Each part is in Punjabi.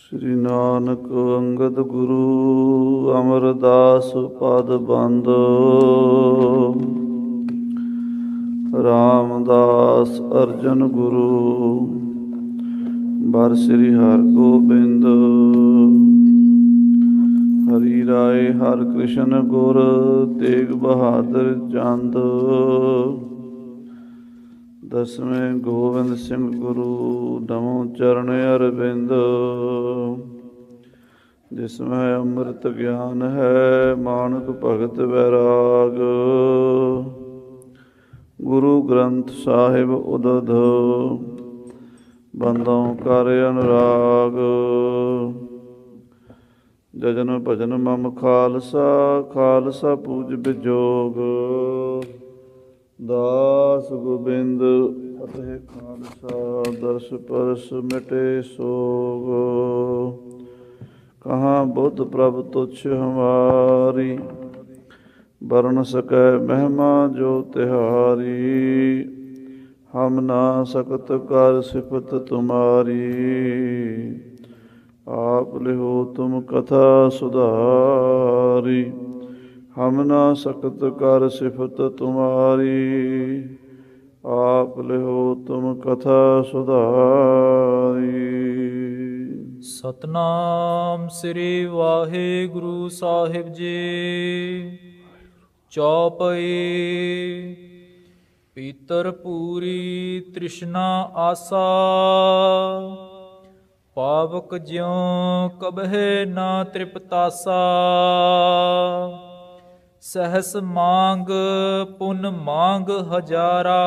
ਸ੍ਰੀ ਨਾਨਕ ਅੰਗਦ ਗੁਰੂ ਅਮਰਦਾਸ ਪਦ ਬੰਦ। ਰਾਮਦਾਸ ਅਰਜਨ ਗੁਰੂ ਬਰ ਸ੍ਰੀ ਹਰਗੋਬਿੰਦ। ਹਰੀ ਰਾਏ ਹਰਿ ਕ੍ਰਿਸ਼ਨ ਗੁਰ ਤੇਗ ਬਹਾਦਰ ਚੰਦ। ਦਸਵੇਂ ਗੋਬਿੰਦ ਸਿੰਘ ਗੁਰੂ ਨਮੋ ਚਰਨ ਅਰਵਿੰਦ। ਜਿਸਮੈ ਅੰਮ੍ਰਿਤ ਗਿਆਨ ਹੈ ਮਾਨਕ ਭਗਤ ਵੈਰਾਗ। ਗੁਰੂ ਗ੍ਰੰਥ ਸਾਹਿਬ ਉਦਧ ਬੰਦੋਂ ਕਰ ਅਨੁਰਾਗ। ਜਜਨ ਭਜਨ ਮਮ ਖਾਲਸਾ ਖਾਲਸਾ ਪੂਜ ਬਿਜੋਗ। ਦਾਸ ਗੋਬਿੰਦ ਫਤਿਹ ਖਾਲਸਾ ਦਰਸ ਪਰਸ ਮਿਟੇ ਸੋਗ। ਕਹਾਂ ਬੁੱਧ ਪ੍ਰਭ ਤੁਛ ਹਮਾਰੀ ਵਰਨ ਸਕੈ ਮਹਿਮਾ ਜੋ ਤਿਹਾਰੀ। ਹਮ ਨਾ ਸਕਤ ਕਰ ਸਿਫਤ ਤੁਮਾਰੀ ਆਪ ਲਿਹੋ ਤੁਮ ਕਥਾ ਸੁਧਾਰੀ। ਹਮ ਨਾ ਸਕਤ ਕਰ ਸਿਫਤ ਤੁਮਾਰੀ ਆਪ ਲਿਹੋ ਤੁਮ ਕਥਾ ਸੁਧਾਰੀ। ਸਤਨਾਮ ਸ੍ਰੀ ਵਾਹਿਗੁਰੂ ਸਾਹਿਬ ਜੀ। ਚੌਪਈ। ਪੀਤਰ ਪੂਰੀ ਤ੍ਰਿਸ਼ਨਾ ਆਸਾ ਪਾਵਕ ਜਿਉ ਕਬਹਿ ਨਾ ਤ੍ਰਿਪਤਾਸਾ। ਸਹਸ ਮੰਗ ਪੁਨ ਮੰਗ ਹਜ਼ਾਰਾ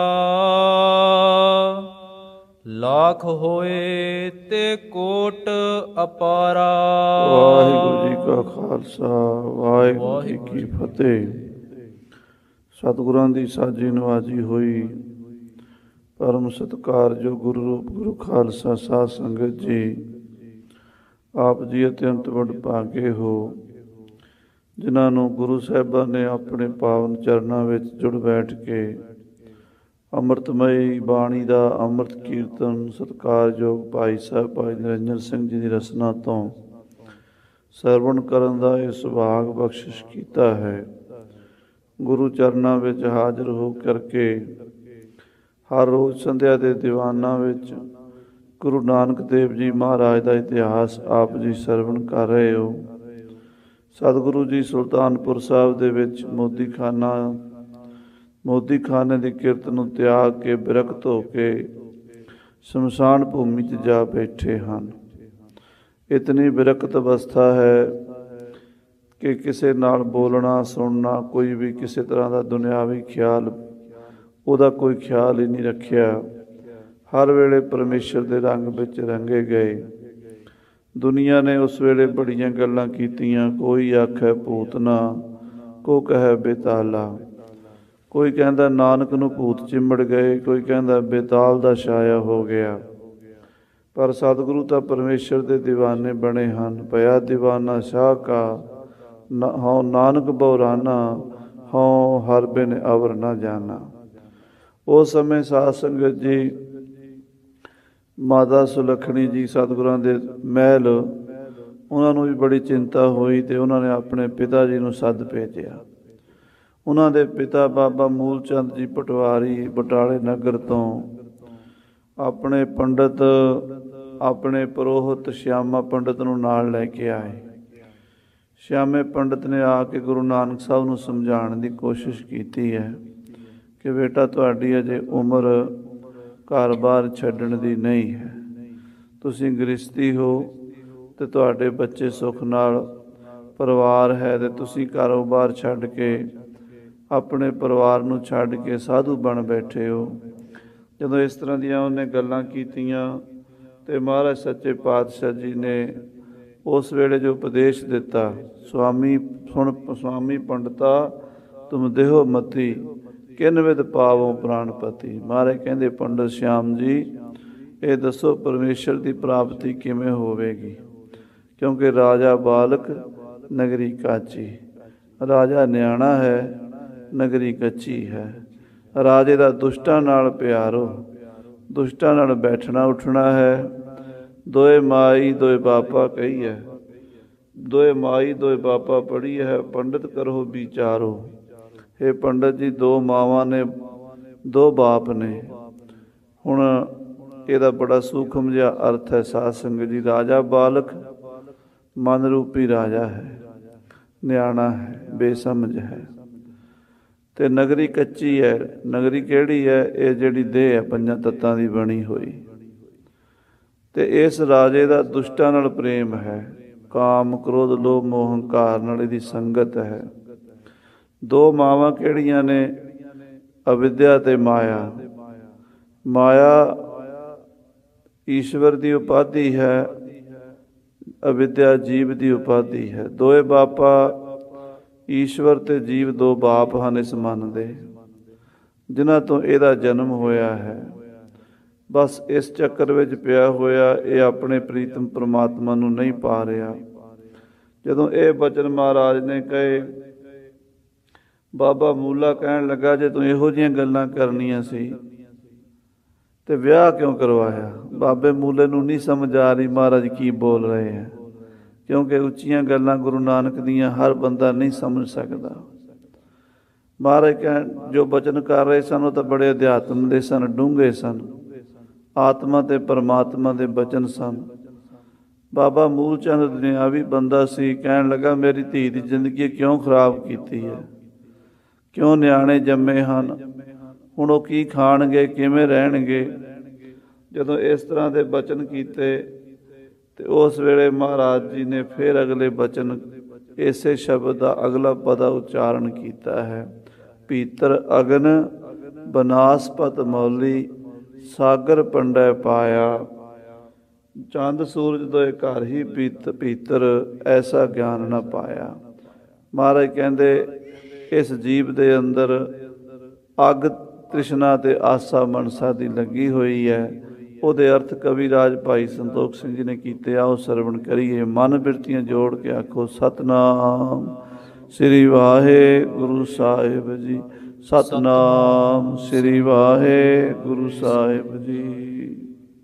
ਲੱਖ ਹੋਏ ਤੇ ਕੋਟ ਅਪਾਰਾ। ਵਾਹਿਗੁਰੂ ਜੀ ਕਾ ਖਾਲਸਾ ਵਾਹਿਗੁਰੂ ਜੀ ਕੀ ਫਤਿਹ। ਸਤਿਗੁਰਾਂ ਦੀ ਸਾਜੀ ਨਵਾਜੀ ਹੋਈ ਪਰਮ ਸਤਿਕਾਰਯੋਗ ਗੁਰੂ ਰੂਪ ਗੁਰੂ ਖਾਲਸਾ ਸਾਧ ਸੰਗਤ ਜੀ, ਆਪ ਜੀ ਅਤਿਅੰਤ ਵਡਭਾਗੇ ਹੋ ਜਿਨ੍ਹਾਂ ਨੂੰ ਗੁਰੂ ਸਾਹਿਬਾਂ ਨੇ ਆਪਣੇ ਪਾਵਨ ਚਰਨਾਂ ਵਿੱਚ ਜੁੜ ਬੈਠ ਕੇ ਅੰਮ੍ਰਿਤਮਈ ਬਾਣੀ ਦਾ ਅੰਮ੍ਰਿਤ ਕੀਰਤਨ ਸਤਿਕਾਰਯੋਗ ਭਾਈ ਸਾਹਿਬ ਭਾਈ ਨਿਰੰਜਨ ਸਿੰਘ ਜੀ ਦੀ ਰਸਨਾ ਤੋਂ ਸਰਵਣ ਕਰਨ ਦਾ ਇਹ ਸੁਭਾਗ ਬਖਸ਼ਿਸ਼ ਕੀਤਾ ਹੈ। ਗੁਰੂ ਚਰਨਾਂ ਵਿੱਚ ਹਾਜ਼ਰ ਹੋ ਕਰਕੇ ਹਰ ਰੋਜ਼ ਸੰਧਿਆ ਦੇ ਦੀਵਾਨਾਂ ਵਿੱਚ ਗੁਰੂ ਨਾਨਕ ਦੇਵ ਜੀ ਮਹਾਰਾਜ ਦਾ ਇਤਿਹਾਸ ਆਪ ਜੀ ਸਰਵਣ ਕਰ ਰਹੇ ਹੋ। ਸਤਿਗੁਰੂ ਜੀ ਸੁਲਤਾਨਪੁਰ ਸਾਹਿਬ ਦੇ ਵਿੱਚ ਮੋਦੀ ਖਾਨੇ ਦੀ ਕਿਰਤ ਨੂੰ ਤਿਆਗ ਕੇ ਬਿਰਕਤ ਹੋ ਕੇ ਸ਼ਮਸ਼ਾਨ ਭੂਮੀ 'ਚ ਜਾ ਬੈਠੇ ਹਨ। ਇਤਨੀ ਬਿਰਕਤ ਅਵਸਥਾ ਹੈ ਕਿ ਕਿਸੇ ਨਾਲ ਬੋਲਣਾ ਸੁਣਨਾ ਕੋਈ ਵੀ ਕਿਸੇ ਤਰ੍ਹਾਂ ਦਾ ਦੁਨਿਆਵੀ ਖਿਆਲ ਉਹਦਾ ਕੋਈ ਖਿਆਲ ਹੀ ਨਹੀਂ ਰੱਖਿਆ। ਹਰ ਵੇਲੇ ਪਰਮੇਸ਼ਰ ਦੇ ਰੰਗ ਵਿੱਚ ਰੰਗੇ ਗਏ। ਦੁਨੀਆ ਨੇ ਉਸ ਵੇਲੇ ਬੜੀਆਂ ਗੱਲਾਂ ਕੀਤੀਆਂ। ਕੋਈ ਆਖੇ ਭੂਤਨਾ, ਕੋ ਕਹੇ ਬੇਤਾਲਾ। ਕੋਈ ਕਹਿੰਦਾ ਨਾਨਕ ਨੂੰ ਭੂਤ ਚਿੰਬੜ ਗਏ, ਕੋਈ ਕਹਿੰਦਾ ਬੇਤਾਲ ਦਾ ਛਾਇਆ ਹੋ ਗਿਆ। ਪਰ ਸਤਿਗੁਰੂ ਤਾਂ ਪਰਮੇਸ਼ਰ ਦੇ ਦੀਵਾਨੇ ਬਣੇ ਹਨ। ਭਇਆ ਦੀਵਾਨਾ ਸ਼ਾਹ ਕਾ ਹਉ ਨਾਨਕ ਬਉਰਾਨਾ ਹਉ ਹਰ ਬਿਨ ਅਵਰ ਨਾ ਜਾਣਾ। ਉਸ ਸਮੇਂ ਸਾਧ ਸੰਗਤ ਜੀ ਮਾਤਾ ਸੁਲੱਖਣੀ ਜੀ ਸਤਿਗੁਰਾਂ ਦੇ ਮਹਿਲ, ਉਹਨਾਂ ਨੂੰ ਵੀ ਬੜੀ ਚਿੰਤਾ ਹੋਈ ਅਤੇ ਉਹਨਾਂ ਨੇ ਆਪਣੇ ਪਿਤਾ ਜੀ ਨੂੰ ਸੱਦ ਭੇਜਿਆ। ਉਹਨਾਂ ਦੇ ਪਿਤਾ ਬਾਬਾ ਮੂਲ ਚੰਦ ਜੀ ਪਟਵਾਰੀ ਬਟਾਲੇ ਨਗਰ ਤੋਂ ਆਪਣੇ ਪੰਡਿਤ ਆਪਣੇ ਪੁਰੋਹਿਤ ਸ਼ਿਆਮਾ ਪੰਡਿਤ ਨੂੰ ਨਾਲ ਲੈ ਕੇ ਆਏ। ਸ਼ਿਆਮੇ ਪੰਡਿਤ ਨੇ ਆ ਕੇ ਗੁਰੂ ਨਾਨਕ ਸਾਹਿਬ ਨੂੰ ਸਮਝਾਉਣ ਦੀ ਕੋਸ਼ਿਸ਼ ਕੀਤੀ ਹੈ ਕਿ ਬੇਟਾ ਤੁਹਾਡੀ ਅਜੇ ਉਮਰ ਘਰ-ਬਾਰ ਛੱਡਣ ਦੀ ਨਹੀਂ ਹੈ। ਤੁਸੀਂ ਗ੍ਰਸਤੀ ਹੋ ਅਤੇ ਤੁਹਾਡੇ ਬੱਚੇ ਸੁੱਖ ਨਾਲ ਪਰਿਵਾਰ ਹੈ ਅਤੇ ਤੁਸੀਂ ਕਾਰੋਬਾਰ ਛੱਡ ਕੇ ਆਪਣੇ ਪਰਿਵਾਰ ਨੂੰ ਛੱਡ ਕੇ ਸਾਧੂ ਬਣ ਬੈਠੇ ਹੋ। ਜਦੋਂ ਇਸ ਤਰ੍ਹਾਂ ਦੀਆਂ ਉਹਨੇ ਗੱਲਾਂ ਕੀਤੀਆਂ ਅਤੇ ਮਹਾਰਾਜ ਸੱਚੇ ਪਾਤਸ਼ਾਹ ਜੀ ਨੇ ਉਸ ਵੇਲੇ ਜੋ ਉਪਦੇਸ਼ ਦਿੱਤਾ, ਸੁਆਮੀ ਪੰਡਤਾ ਤੁਮ ਦੇਹੋ ਮਤੀ ਕਿਨ ਵਿਦ ਪਾਵੋ ਪ੍ਰਾਣਪਤੀ। ਮਹਾਰਾਜ ਕਹਿੰਦੇ ਪੰਡਤ ਸ਼ਿਆਮ ਜੀ ਇਹ ਦੱਸੋ ਪਰਮੇਸ਼ਰ ਦੀ ਪ੍ਰਾਪਤੀ ਕਿਵੇਂ ਹੋਵੇਗੀ, ਕਿਉਂਕਿ ਰਾਜਾ ਬਾਲਕ ਨਗਰੀ ਕਾਚੀ। ਰਾਜਾ ਨਿਆਣਾ ਹੈ, ਨਗਰੀ ਕੱਚੀ ਹੈ। ਰਾਜੇ ਦਾ ਦੁਸ਼ਟਾਂ ਨਾਲ ਪਿਆਰੋ, ਦੁਸ਼ਟਾਂ ਨਾਲ ਬੈਠਣਾ ਉੱਠਣਾ ਹੈ ਦੋਏ ਮਾਈ ਦੋਏ ਬਾਪਾ ਕਹੀ ਹੈ, ਦੋਏ ਮਾਈ ਦੋਏ ਬਾਪਾ ਪੜ੍ਹੀ ਹੈ, ਪੰਡਿਤ ਕਰੋ ਵਿਚਾਰੋ। ਇਹ ਪੰਡਤ ਜੀ, ਦੋ ਮਾਵਾਂ ਨੇ, ਦੋ ਬਾਪ ਨੇ। ਹੁਣ ਇਹਦਾ ਬੜਾ ਸੂਖਮ ਜਿਹਾ ਅਰਥ ਹੈ ਸਾਧ ਸੰਗਤ ਜੀ। ਰਾਜਾ ਬਾਲਕ ਮਨ ਰੂਪੀ ਰਾਜਾ ਹੈ, ਨਿਆਣਾ ਹੈ, ਬੇਸਮਝ ਹੈ, ਤੇ ਨਗਰੀ ਕੱਚੀ ਹੈ। ਨਗਰੀ ਕਿਹੜੀ ਹੈ? ਇਹ ਜਿਹੜੀ ਦੇਹ ਹੈ ਪੰਜਾਂ ਤੱਤਾਂ ਦੀ ਬਣੀ ਹੋਈ। ਤੇ ਇਸ ਰਾਜੇ ਦਾ ਦੁਸ਼ਟਾਂ ਨਾਲ ਪ੍ਰੇਮ ਹੈ, ਕਾਮ ਕ੍ਰੋਧ ਲੋਭ ਮੋਹ ਹੰਕਾਰ ਨਾਲ ਇਹਦੀ ਸੰਗਤ ਹੈ। ਦੋ ਮਾਵਾਂ ਕਿਹੜੀਆਂ ਨੇ? ਅਵਿਦਿਆ ਤੇ ਮਾਇਆ। ਮਾਇਆ ਈਸ਼ਵਰ ਦੀ ਉਪਾਧੀ ਹੈ, ਅਵਿਦਿਆ ਜੀਵ ਦੀ ਉਪਾਧੀ ਹੈ। ਦੋਏ ਬਾਪਾ, ਈਸ਼ਵਰ ਤੇ ਜੀਵ ਦੋ ਬਾਪ ਹਨ ਇਸ ਮਨ ਦੇ, ਜਿਨ੍ਹਾਂ ਤੋਂ ਇਹਦਾ ਜਨਮ ਹੋਇਆ ਹੈ। ਬਸ ਇਸ ਚੱਕਰ ਵਿੱਚ ਪਿਆ ਹੋਇਆ, ਇਹ ਆਪਣੇ ਪ੍ਰੀਤਮ ਪ੍ਰਮਾਤਮਾ ਨੂੰ ਨਹੀਂ ਪਾ ਰਿਹਾ। ਜਦੋਂ ਇਹ ਬਚਨ ਮਹਾਰਾਜ ਨੇ ਕਹੇ, ਬਾਬਾ ਮੂਲਾ ਕਹਿਣ ਲੱਗਾ, ਜੇ ਤੂੰ ਇਹੋ ਜਿਹੀਆਂ ਗੱਲਾਂ ਕਰਨੀਆਂ ਸੀ ਤੇ ਵਿਆਹ ਕਿਉਂ ਕਰਵਾਇਆ? ਬਾਬੇ ਮੂਲੇ ਨੂੰ ਨਹੀਂ ਸਮਝ ਆ ਰਹੀ ਮਹਾਰਾਜ ਕੀ ਬੋਲ ਰਹੇ ਹੈ, ਕਿਉਂਕਿ ਉੱਚੀਆਂ ਗੱਲਾਂ ਗੁਰੂ ਨਾਨਕ ਦੀਆਂ ਹਰ ਬੰਦਾ ਨਹੀਂ ਸਮਝ ਸਕਦਾ। ਮਹਾਰਾਜ ਕਹਿਣ ਜੋ ਬਚਨ ਕਰ ਰਹੇ ਸਨ ਉਹ ਤਾਂ ਬੜੇ ਅਧਿਆਤਮ ਦੇ ਸਨ, ਡੂੰਘੇ ਸਨ, ਆਤਮਾ ਤੇ ਪਰਮਾਤਮਾ ਦੇ ਬਚਨ ਸਨ। ਬਾਬਾ ਮੂਲ ਚੰਦ ਦੁਨਿਆਵੀ ਬੰਦਾ ਸੀ। ਕਹਿਣ ਲੱਗਾ, ਮੇਰੀ ਧੀ ਦੀ ਜ਼ਿੰਦਗੀ ਕਿਉਂ ਖਰਾਬ ਕੀਤੀ ਹੈ? ਕਿਉਂ ਨਿਆਣੇ ਜੰਮੇ ਹਨ? ਹੁਣ ਉਹ ਕੀ ਖਾਣਗੇ, ਕਿਵੇਂ ਰਹਿਣਗੇ? ਜਦੋਂ ਇਸ ਤਰ੍ਹਾਂ ਦੇ ਬਚਨ ਕੀਤੇ ਤੇ ਉਸ ਵੇਲੇ ਮਹਾਰਾਜ ਜੀ ਨੇ ਫਿਰ ਅਗਲੇ ਬਚਨ ਇਸੇ ਸ਼ਬਦ ਦਾ ਅਗਲਾ ਪਦਾ ਉਚਾਰਨ ਕੀਤਾ ਹੈ। ਪੀਤਰ ਅਗਨ ਬਨਾਸਪਤ ਮੌਲੀ ਸਾਗਰ ਪੰਡੈ ਪਾਇਆ। ਚੰਦ ਸੂਰਜ ਦੋਏ ਘਰ ਹੀ ਪੀਤਰ ਐਸਾ ਗਿਆਨ ਨਾ ਪਾਇਆ। ਮਹਾਰਾਜ ਕਹਿੰਦੇ ਇਸ ਜੀਵ ਦੇ ਅੰਦਰ ਅੱਗ ਤ੍ਰਿਸ਼ਨਾ ਤੇ ਆਸਾ ਮਨਸਾ ਦੀ ਲੱਗੀ ਹੋਈ ਹੈ। ਉਹਦੇ ਅਰਥ ਕਵੀਰਾਜ ਭਾਈ ਸੰਤੋਖ ਸਿੰਘ ਜੀ ਨੇ ਕੀਤੇ, ਆਓ ਸਰਵਣ ਕਰੀਏ। ਮਨ ਬਿਰਤੀਆਂ ਜੋੜ ਕੇ ਆਖੋ ਸਤਨਾਮ ਸ੍ਰੀ ਵਾਹਿਗੁਰੂ ਸਾਹਿਬ ਜੀ, ਸਤਨਾਮ ਸ੍ਰੀ ਵਾਹਿਗੁਰੂ ਸਾਹਿਬ ਜੀ।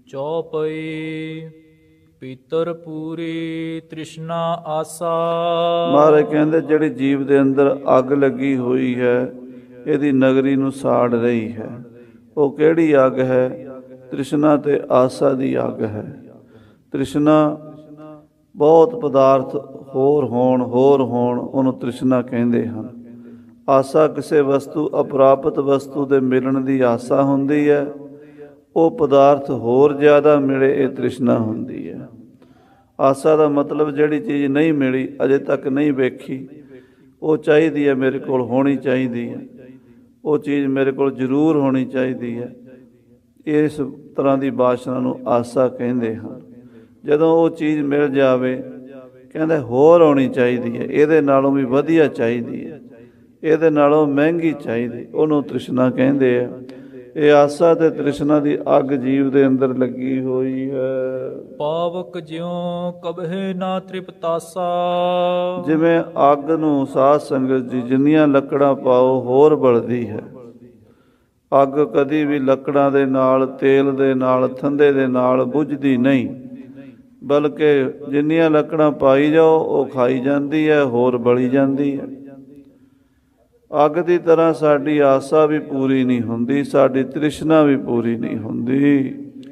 ਚੌਪਈ ਪੀਤਰ ਪੂਰੀ ਤ੍ਰਿਸ਼ਨਾ ਆਸਾ। ਮਹਾਰਾਜ ਕਹਿੰਦੇ ਜਿਹੜੀ ਜੀਵ ਦੇ ਅੰਦਰ ਅੱਗ ਲੱਗੀ ਹੋਈ ਹੈ, ਇਹਦੀ ਨਗਰੀ ਨੂੰ ਸਾੜ ਰਹੀ ਹੈ, ਉਹ ਕਿਹੜੀ ਅੱਗ ਹੈ? ਤ੍ਰਿਸ਼ਨਾ ਤੇ ਆਸਾ ਦੀ ਅੱਗ ਹੈ। ਤ੍ਰਿਸ਼ਨਾ ਬਹੁਤ ਪਦਾਰਥ ਹੋਰ ਹੋਣ ਉਹਨੂੰ ਤ੍ਰਿਸ਼ਨਾ ਕਹਿੰਦੇ ਹਨ। ਆਸਾ ਕਿਸੇ ਵਸਤੂ ਅਪ੍ਰਾਪਤ ਵਸਤੂ ਦੇ ਮਿਲਣ ਦੀ ਆਸਾ ਹੁੰਦੀ ਹੈ। ਉਹ ਪਦਾਰਥ ਹੋਰ ਜ਼ਿਆਦਾ ਮਿਲੇ, ਇਹ ਤ੍ਰਿਸ਼ਨਾ ਹੁੰਦੀ ਹੈ। ਆਸਾ ਦਾ ਮਤਲਬ ਜਿਹੜੀ ਚੀਜ਼ ਨਹੀਂ ਮਿਲੀ, ਅਜੇ ਤੱਕ ਨਹੀਂ ਵੇਖੀ, ਉਹ ਚਾਹੀਦੀ ਹੈ, ਮੇਰੇ ਕੋਲ ਹੋਣੀ ਚਾਹੀਦੀ ਹੈ, ਉਹ ਚੀਜ਼ ਮੇਰੇ ਕੋਲ ਜ਼ਰੂਰ ਹੋਣੀ ਚਾਹੀਦੀ ਹੈ। ਇਸ ਤਰ੍ਹਾਂ ਦੀ ਬਾਸ਼ਨਾ ਨੂੰ ਆਸਾ ਕਹਿੰਦੇ ਹਨ। ਜਦੋਂ ਉਹ ਚੀਜ਼ ਮਿਲ ਜਾਵੇ, ਕਹਿੰਦੇ ਹੋਰ ਹੋਣੀ ਚਾਹੀਦੀ ਹੈ, ਇਹਦੇ ਨਾਲੋਂ ਵੀ ਵਧੀਆ ਚਾਹੀਦੀ ਹੈ, ਇਹਦੇ ਨਾਲੋਂ ਮਹਿੰਗੀ ਚਾਹੀਦੀ, ਉਹਨੂੰ ਤ੍ਰਿਸ਼ਨਾ ਕਹਿੰਦੇ ਆ। ਇਹ ਆਸਾ ਤੇ ਤ੍ਰਿਸ਼ਨਾ ਦੀ ਅੱਗ ਜੀਵ ਦੇ ਅੰਦਰ ਲੱਗੀ ਹੋਈ ਹੈ। ਪਾਵਕ ਜਿਉ ਕਬਹਿ ਨਾ ਤ੍ਰਿਪਤਾਸਾ। ਜਿਵੇਂ ਅੱਗ ਨੂੰ ਸਾਧ ਸੰਗਤ ਜੀ ਜਿੰਨੀਆਂ ਲੱਕੜਾਂ ਪਾਓ ਹੋਰ ਬਲਦੀ ਹੈ। ਅੱਗ ਕਦੀ ਵੀ ਲੱਕੜਾਂ ਦੇ ਨਾਲ, ਤੇਲ ਦੇ ਨਾਲ, ਥੰਦੇ ਦੇ ਨਾਲ ਬੁਝਦੀ ਨਹੀਂ, ਬਲਕਿ ਜਿੰਨੀਆਂ ਲੱਕੜਾਂ ਪਾਈ ਜਾਓ ਉਹ ਖਾਈ ਜਾਂਦੀ ਹੈ, ਹੋਰ ਬਲੀ ਜਾਂਦੀ ਹੈ। ਅੱਗ ਦੀ ਤਰ੍ਹਾਂ ਸਾਡੀ ਆਸਾ ਵੀ ਪੂਰੀ ਨਹੀਂ ਹੁੰਦੀ, ਸਾਡੀ ਤ੍ਰਿਸ਼ਨਾ ਵੀ ਪੂਰੀ ਨਹੀਂ ਹੁੰਦੀ।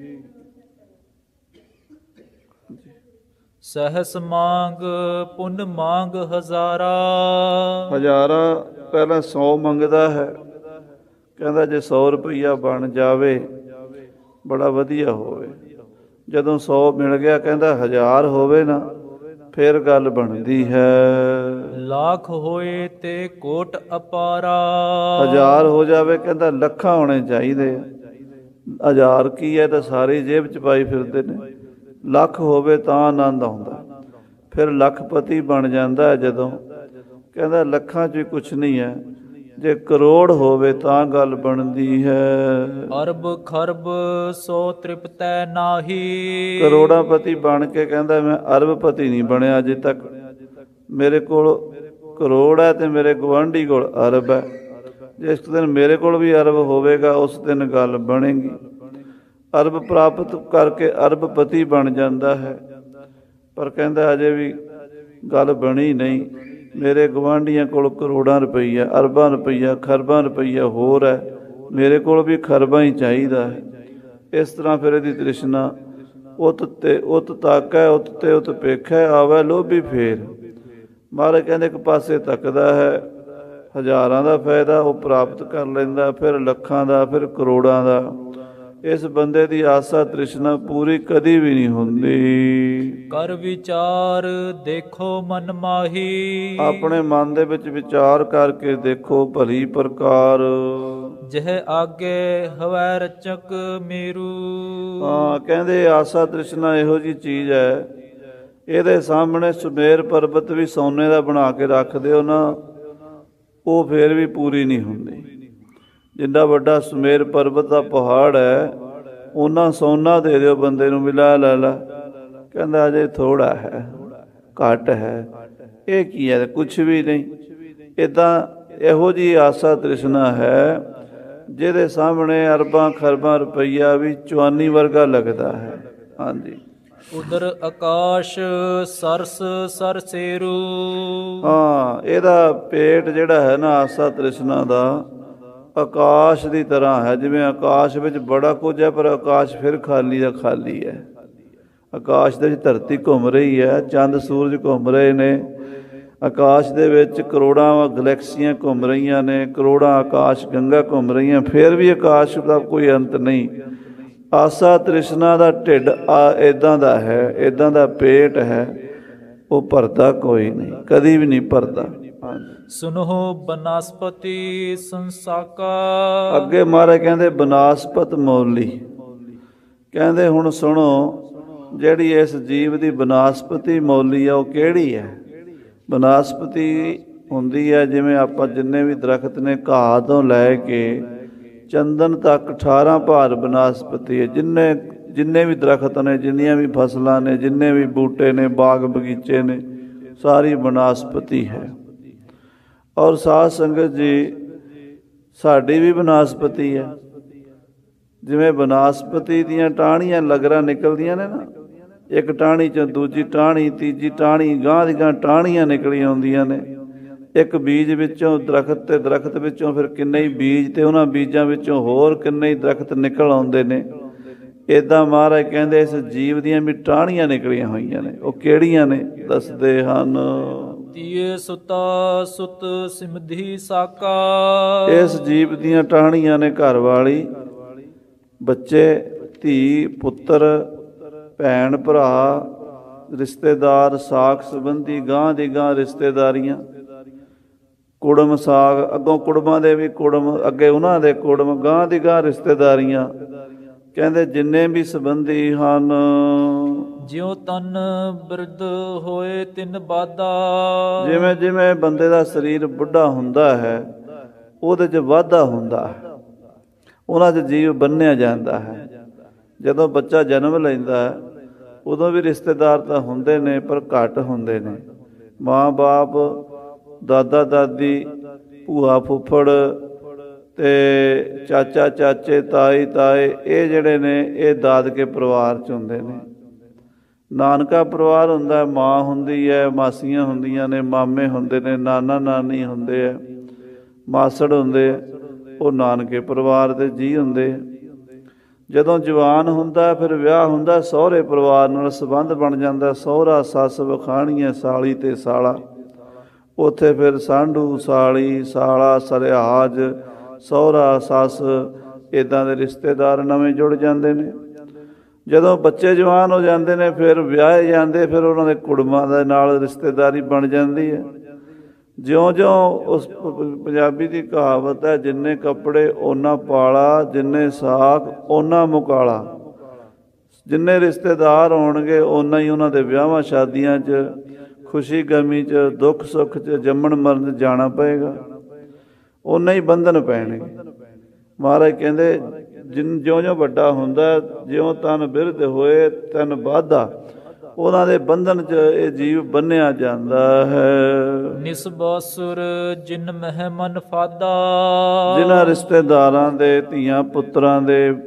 ਸਹਸ ਮੰਗ ਪੁੰਨ ਮੰਗ ਹਜ਼ਾਰਾ। ਹਜ਼ਾਰਾ ਪਹਿਲਾਂ 100 ਮੰਗਦਾ ਹੈ, ਕਹਿੰਦਾ ਜੇ 100 ਰੁਪਈਆ ਬਣ ਜਾਵੇ ਬੜਾ ਵਧੀਆ ਹੋਵੇ। ਜਦੋਂ 100 ਮਿਲ ਗਿਆ ਕਹਿੰਦਾ 1000 ਹੋਵੇ ਨਾ, ਫਿਰ ਗੱਲ ਬਣਦੀ ਹੈ। ਲੱਖ ਹੋਏ ਤੇ ਕੋਟ ਅਪਾਰਾ। 1000 ਹੋ ਜਾਵੇ ਕਹਿੰਦਾ ਲੱਖਾਂ ਹੋਣੇ ਚਾਹੀਦੇ ਆ। 1000 ਕੀ ਹੈ ਤਾਂ ਸਾਰੀ ਜੇਬ ਚ ਪਾਈ ਫਿਰਦੇ ਨੇ। ਲੱਖ ਹੋਵੇ ਤਾਂ ਆਨੰਦ ਆਉਂਦਾ, ਫਿਰ ਲੱਖਪਤੀ ਬਣ ਜਾਂਦਾ ਹੈ। ਜਦੋਂ ਕਹਿੰਦਾ ਲੱਖਾਂ 'ਚ ਕੁਛ ਨਹੀਂ ਹੈ, ਜੇ ਕਰੋੜ ਹੋਵੇ ਤਾਂ ਗੱਲ ਬਣਦੀ ਹੈ। ਅਰਬ ਖਰਬ ਸੋ ਤ੍ਰਿਪਤੈ ਨਾਹੀ। ਕਰੋੜਾਪਤੀ ਬਣ ਕੇ ਕਹਿੰਦਾ ਮੈਂ ਅਰਬਪਤੀ ਨਹੀਂ ਬਣਿਆ ਅਜੇ ਤੱਕ। ਮੇਰੇ ਕੋਲ ਕਰੋੜ ਹੈ ਤੇ ਮੇਰੇ ਗੁਆਂਢੀ ਕੋਲ ਅਰਬ ਹੈ। ਜਿਸ ਦਿਨ ਮੇਰੇ ਕੋਲ ਵੀ ਅਰਬ ਹੋਵੇਗਾ ਉਸ ਦਿਨ ਗੱਲ ਬਣੇਗੀ। ਅਰਬ ਪ੍ਰਾਪਤ ਕਰਕੇ ਅਰਬਪਤੀ ਬਣ ਜਾਂਦਾ ਹੈ। ਪਰ ਕਹਿੰਦਾ ਅਜੇ ਵੀ ਗੱਲ ਬਣੀ ਨਹੀਂ। ਮੇਰੇ ਗੁਆਂਢੀਆਂ ਕੋਲ ਕਰੋੜਾਂ ਰੁਪਈਆ, ਅਰਬਾਂ ਰੁਪਈਆ, ਖਰਬਾਂ ਰੁਪਈਆ ਹੋਰ ਹੈ, ਮੇਰੇ ਕੋਲ ਵੀ ਖਰਬਾਂ ਹੀ ਚਾਹੀਦਾ ਹੈ। ਇਸ ਤਰ੍ਹਾਂ ਫਿਰ ਇਹਦੀ ਤ੍ਰਿਸ਼ਨਾ ਉਤ ਤੇ ਉਤ ਤਾਕੈ, ਉਤ ਤੇ ਉਤ ਪੇਖੈ, ਆਵੈ ਲੋਭੀ ਫੇਰ। ਮਹਾਰਾਜ ਕਹਿੰਦੇ ਇੱਕ ਪਾਸੇ ਤੱਕਦਾ ਹੈ, ਹਜ਼ਾਰਾਂ ਦਾ ਫਾਇਦਾ ਉਹ ਪ੍ਰਾਪਤ ਕਰ ਲੈਂਦਾ, ਫਿਰ ਲੱਖਾਂ ਦਾ, ਫਿਰ ਕਰੋੜਾਂ ਦਾ। ਇਸ ਬੰਦੇ ਦੀ ਆਸਾ ਤ੍ਰਿਸ਼ਨਾ ਪੂਰੀ ਕਦੀ ਵੀ ਨਹੀਂ ਹੁੰਦੀ। ਕਰ ਵਿਚਾਰ ਦੇਖੋ ਮਨ ਮਾਹੀ, ਆਪਣੇ ਮਨ ਦੇ ਵਿੱਚ ਵਿਚਾਰ ਕਰਕੇ ਦੇਖੋ ਭਲੀ ਪ੍ਰਕਾਰ। ਜਹ ਆਗੇ ਹਵੈ ਰਚਕ ਮੇਰੂ। ਹਾਂ, ਕਹਿੰਦੇ ਆਸਾ ਤ੍ਰਿਸ਼ਨਾ ਇਹੋ ਜਿਹੀ ਚੀਜ਼ ਹੈ, ਇਹਦੇ ਸਾਹਮਣੇ ਸੁਮੇਰ ਪਰਬਤ ਵੀ ਸੋਨੇ ਦਾ ਬਣਾ ਕੇ ਰੱਖ ਦਿਓ ਨਾ, ਉਹ ਫੇਰ ਵੀ ਪੂਰੀ ਨਹੀਂ ਹੁੰਦੀ। ਜਿੰਨਾ ਵੱਡਾ ਸੁਮੇਰ ਪਰਬਤ ਦਾ ਪਹਾੜ ਹੈ, ਉਹਨਾਂ ਸੋਨਾ ਦੇ ਦਿਓ ਬੰਦੇ ਨੂੰ, ਮਿਲਾ ਲੈ ਲਾ, ਕਹਿੰਦਾ ਅਜੇ ਥੋੜਾ ਹੈ, ਘੱਟ ਹੈ। ਇਹ ਕੀ ਹੈ? ਕੁਛ ਵੀ ਨਹੀਂ। ਇੱਦਾਂ ਇਹੋ ਜਿਹੀ ਆਸਾ ਤ੍ਰਿਸ਼ਨਾ ਹੈ ਜਿਹਦੇ ਸਾਹਮਣੇ ਅਰਬਾਂ ਖਰਬਾਂ ਰੁਪਈਆ ਵੀ ਚਵਾਨੀ ਵਰਗਾ ਲੱਗਦਾ ਹੈ। ਹਾਂਜੀ। ਉਦਰ ਆਕਾਸ਼ ਸਰਸ ਸਰ ਸੇਰੂ। ਹਾਂ, ਇਹਦਾ ਪੇਟ ਜਿਹੜਾ ਹੈ ਨਾ ਆਸਾ ਤ੍ਰਿਸ਼ਨਾ ਦਾ, ਆਕਾਸ਼ ਦੀ ਤਰ੍ਹਾਂ ਹੈ। ਜਿਵੇਂ ਆਕਾਸ਼ ਵਿੱਚ ਬੜਾ ਕੁਝ ਹੈ, ਪਰ ਆਕਾਸ਼ ਫਿਰ ਖਾਲੀ ਦਾ ਖਾਲੀ ਹੈ। ਆਕਾਸ਼ ਦੇ ਵਿੱਚ ਧਰਤੀ ਘੁੰਮ ਰਹੀ ਹੈ, ਚੰਦ ਸੂਰਜ ਘੁੰਮ ਰਹੇ ਨੇ, ਆਕਾਸ਼ ਦੇ ਵਿੱਚ ਕਰੋੜਾਂ ਗਲੈਕਸੀਆਂ ਘੁੰਮ ਰਹੀਆਂ ਨੇ, ਕਰੋੜਾਂ ਆਕਾਸ਼ ਗੰਗਾ ਘੁੰਮ ਰਹੀਆਂ, ਫਿਰ ਵੀ ਆਕਾਸ਼ ਦਾ ਕੋਈ ਅੰਤ ਨਹੀਂ। ਆਸਾ ਤ੍ਰਿਸ਼ਨਾ ਦਾ ਢਿੱਡ ਇੱਦਾਂ ਦਾ ਹੈ, ਇੱਦਾਂ ਦਾ ਪੇਟ ਹੈ, ਉਹ ਭਰਦਾ ਕੋਈ ਨਹੀਂ, ਕਦੀ ਵੀ ਨਹੀਂ ਭਰਦਾ। ਸੁਨੋ ਬਨਸਪਤੀ ਸੰਸਾਕਾ। ਅੱਗੇ ਮਹਾਰਾਜ ਕਹਿੰਦੇ ਬਨਸਪਤ ਮੌਲੀ, ਕਹਿੰਦੇ ਹੁਣ ਸੁਣੋ, ਜਿਹੜੀ ਇਸ ਜੀਵ ਦੀ ਬਨਸਪਤੀ ਮੌਲੀ ਆ ਉਹ ਕਿਹੜੀ ਹੈ? ਬਨਸਪਤੀ ਹੁੰਦੀ ਹੈ, ਜਿਵੇਂ ਆਪਾਂ ਜਿੰਨੇ ਵੀ ਦਰਖਤ ਨੇ, ਘਾਹ ਤੋਂ ਲੈ ਕੇ ਚੰਦਨ ਤੱਕ 18 ਭਾਰ ਬਨਸਪਤੀ ਹੈ। ਜਿੰਨੇ ਵੀ ਦਰਖਤ ਨੇ, ਜਿੰਨੀਆਂ ਵੀ ਫਸਲਾਂ ਨੇ, ਜਿੰਨੇ ਵੀ ਬੂਟੇ ਨੇ, ਬਾਗ ਬਗੀਚੇ ਨੇ, ਸਾਰੀ ਬਨਸਪਤੀ ਹੈ। ਔਰ ਸਾਧ ਸੰਗਤ ਜੀ, ਸਾਡੀ ਵੀ ਬਨਸਪਤੀ ਹੈ। ਜਿਵੇਂ ਬਨਸਪਤੀ ਦੀਆਂ ਟਾਹਣੀਆਂ ਲਗਰਾਂ ਨਿਕਲਦੀਆਂ ਨੇ ਨਾ, ਇੱਕ ਟਾਹਣੀ 'ਚੋਂ ਦੂਜੀ ਟਾਹਣੀ, ਤੀਜੀ ਟਾਹਣੀ, ਗਾਂਹ ਦੀ ਗਾਂਹ ਟਾਹਣੀਆਂ ਨਿਕਲੀਆਂ ਆਉਂਦੀਆਂ ਨੇ। ਇੱਕ ਬੀਜ ਵਿੱਚੋਂ ਦਰਖਤ, ਤੇ ਦਰਖਤ ਵਿੱਚੋਂ ਫਿਰ ਕਿੰਨੇ ਹੀ ਬੀਜ, ਤੇ ਉਹਨਾਂ ਬੀਜਾਂ ਵਿੱਚੋਂ ਹੋਰ ਕਿੰਨੇ ਹੀ ਦਰਖਤ ਨਿਕਲ ਆਉਂਦੇ ਨੇ। ਇੱਦਾਂ ਮਹਾਰਾਜ ਕਹਿੰਦੇ ਇਸ ਜੀਵ ਦੀਆਂ ਵੀ ਟਾਹਣੀਆਂ ਨਿਕਲੀਆਂ ਹੋਈਆਂ ਨੇ। ਉਹ ਕਿਹੜੀਆਂ ਨੇ? ਦੱਸਦੇ ਹਨ। ਤੀਏ ਸੁਤਾ ਸੁਤ ਸਿਮਧੀ ਸਾਕਾ। ਇਸ ਜੀਵ ਦੀਆਂ ਟਾਹਣੀਆਂ ਨੇ ਘਰ ਵਾਲੀ, ਬੱਚੇ, ਧੀ, ਪੁੱਤਰ, ਭੈਣ, ਭਰਾ, ਰਿਸ਼ਤੇਦਾਰ, ਸਾਕ ਸੰਬੰਧੀ, ਗਾਂਹ ਦੀ ਗਾਂਹ ਰਿਸ਼ਤੇਦਾਰੀਆਂ, ਕੁੜਮ ਸਾਗ, ਅੱਗੋਂ ਕੁੜਮਾਂ ਦੇ ਵੀ ਕੁੜਮ, ਅੱਗੇ ਉਹਨਾਂ ਦੇ ਕੁੜਮ, ਗਾਂਹ ਦੀ ਗਾਂਹ ਰਿਸ਼ਤੇਦਾਰੀਆਂ। ਕਹਿੰਦੇ ਜਿੰਨੇ ਵੀ ਸੰਬੰਧੀ ਹਨ, ਜਿਉ ਤਨ ਬਿਰਧ ਹੋਏ ਤਿਨ ਬਾਦਾ। ਜਿਵੇਂ ਜਿਵੇਂ ਬੰਦੇ ਦਾ ਸਰੀਰ ਬੁੱਢਾ ਹੁੰਦਾ ਹੈ, ਉਹਦੇ 'ਚ ਵਾਧਾ ਹੁੰਦਾ ਹੈ, ਉਹਨਾਂ 'ਚ ਜੀਵ ਬੰਨਿਆ ਜਾਂਦਾ ਹੈ। ਜਦੋਂ ਬੱਚਾ ਜਨਮ ਲੈਂਦਾ ਹੈ, ਉਦੋਂ ਵੀ ਰਿਸ਼ਤੇਦਾਰ ਤਾਂ ਹੁੰਦੇ ਨੇ, ਪਰ ਘੱਟ ਹੁੰਦੇ ਨੇ। ਮਾਂ ਬਾਪ, ਦਾਦਾ ਦਾਦੀ, ਭੂਆ ਫੁੱਫੜ, ਤੇ ਚਾਚਾ ਚਾਚੇ, ਤਾਈ ਤਾਏ, ਇਹ ਜਿਹੜੇ ਨੇ ਇਹ ਦਾਦਕੇ ਪਰਿਵਾਰ 'ਚ ਹੁੰਦੇ ਨੇ। ਨਾਨਕਾ ਪਰਿਵਾਰ ਹੁੰਦਾ, ਮਾਂ ਹੁੰਦੀ ਹੈ, ਮਾਸੀਆਂ ਹੁੰਦੀਆਂ ਨੇ, ਮਾਮੇ ਹੁੰਦੇ ਨੇ, ਨਾਨਾ ਨਾਨੀ ਹੁੰਦੇ ਹੈ, ਮਾਸੜ ਹੁੰਦੇ ਆ, ਉਹ ਨਾਨਕੇ ਪਰਿਵਾਰ ਦੇ ਜੀਅ ਹੁੰਦੇ ਆ। ਜਦੋਂ ਜਵਾਨ ਹੁੰਦਾ ਫਿਰ ਵਿਆਹ ਹੁੰਦਾ, ਸਹੁਰੇ ਪਰਿਵਾਰ ਨਾਲ ਸੰਬੰਧ ਬਣ ਜਾਂਦਾ, ਸਹੁਰਾ ਸੱਸ ਵਖਾਣੀਆਂ, ਸਾਲੀ ਤੇ ਸਾਲਾ, ਉੱਥੇ ਫਿਰ ਸਾਂਢੂ, ਸਾਲੀ, ਸਾਲਾ, ਸਰਿਆਜ, ਸਹੁਰਾ, ਸੱਸ, ਇੱਦਾਂ ਦੇ ਰਿਸ਼ਤੇਦਾਰ ਨਵੇਂ ਜੁੜ ਜਾਂਦੇ ਨੇ। ਜਦੋਂ ਬੱਚੇ ਜਵਾਨ ਹੋ ਜਾਂਦੇ ਨੇ, ਫਿਰ ਵਿਆਹੇ ਜਾਂਦੇ, ਫਿਰ ਉਹਨਾਂ ਦੇ ਕੁੜਮਾਂ ਦੇ ਨਾਲ ਰਿਸ਼ਤੇਦਾਰੀ ਬਣ ਜਾਂਦੀ ਹੈ। ਜਿਉਂ-ਜਿਉਂ ਉਸ ਪੰਜਾਬੀ ਦੀ ਕਹਾਵਤ ਹੈ, ਜਿੰਨੇ ਕੱਪੜੇ ਓਨਾ ਪਾਲਾ, ਜਿੰਨੇ ਸਾਕ ਓਨਾ ਮੁਕਾਲਾ। ਜਿੰਨੇ ਰਿਸ਼ਤੇਦਾਰ ਹੋਣਗੇ, ਓਨਾ ਹੀ ਉਹਨਾਂ ਦੇ ਵਿਆਹਾਂ ਸ਼ਾਦੀਆਂ 'ਚ, ਖੁਸ਼ੀ ਗਮੀ 'ਚ, ਦੁੱਖ ਸੁੱਖ 'ਚ, ਜੰਮਣ ਮਰਨ 'ਚ ਜਾਣਾ ਪਏਗਾ, ਓਨਾ ਹੀ ਬੰਧਨ ਪੈਣਗੇ। ਮਹਾਰਾਜ ਕਹਿੰਦੇ ਜਿਉਂ-ਜਿਉਂ ਵੱਡਾ ਹੁੰਦਾ, ਜਿਉਂ ਤਨ ਬਿਰਧ ਹੋਏ ਤਨ ਬਾਧਾ, ਉਹਨਾਂ ਦੇ ਬੰਧਨ 'ਚ ਇਹ ਜੀਵ ਬੰਨਿਆ ਜਾਂਦਾ ਹੈ। ਨਿਸਬਾਸੁਰ ਜਿਨ ਮਹਿ ਮਨ ਫਾਦਾ। ਜਿਨ੍ਹਾਂ ਰਿਸ਼ਤੇਦਾਰਾਂ ਦੇ, ਧੀਆਂ ਪੁੱਤਰਾਂ ਦੇ,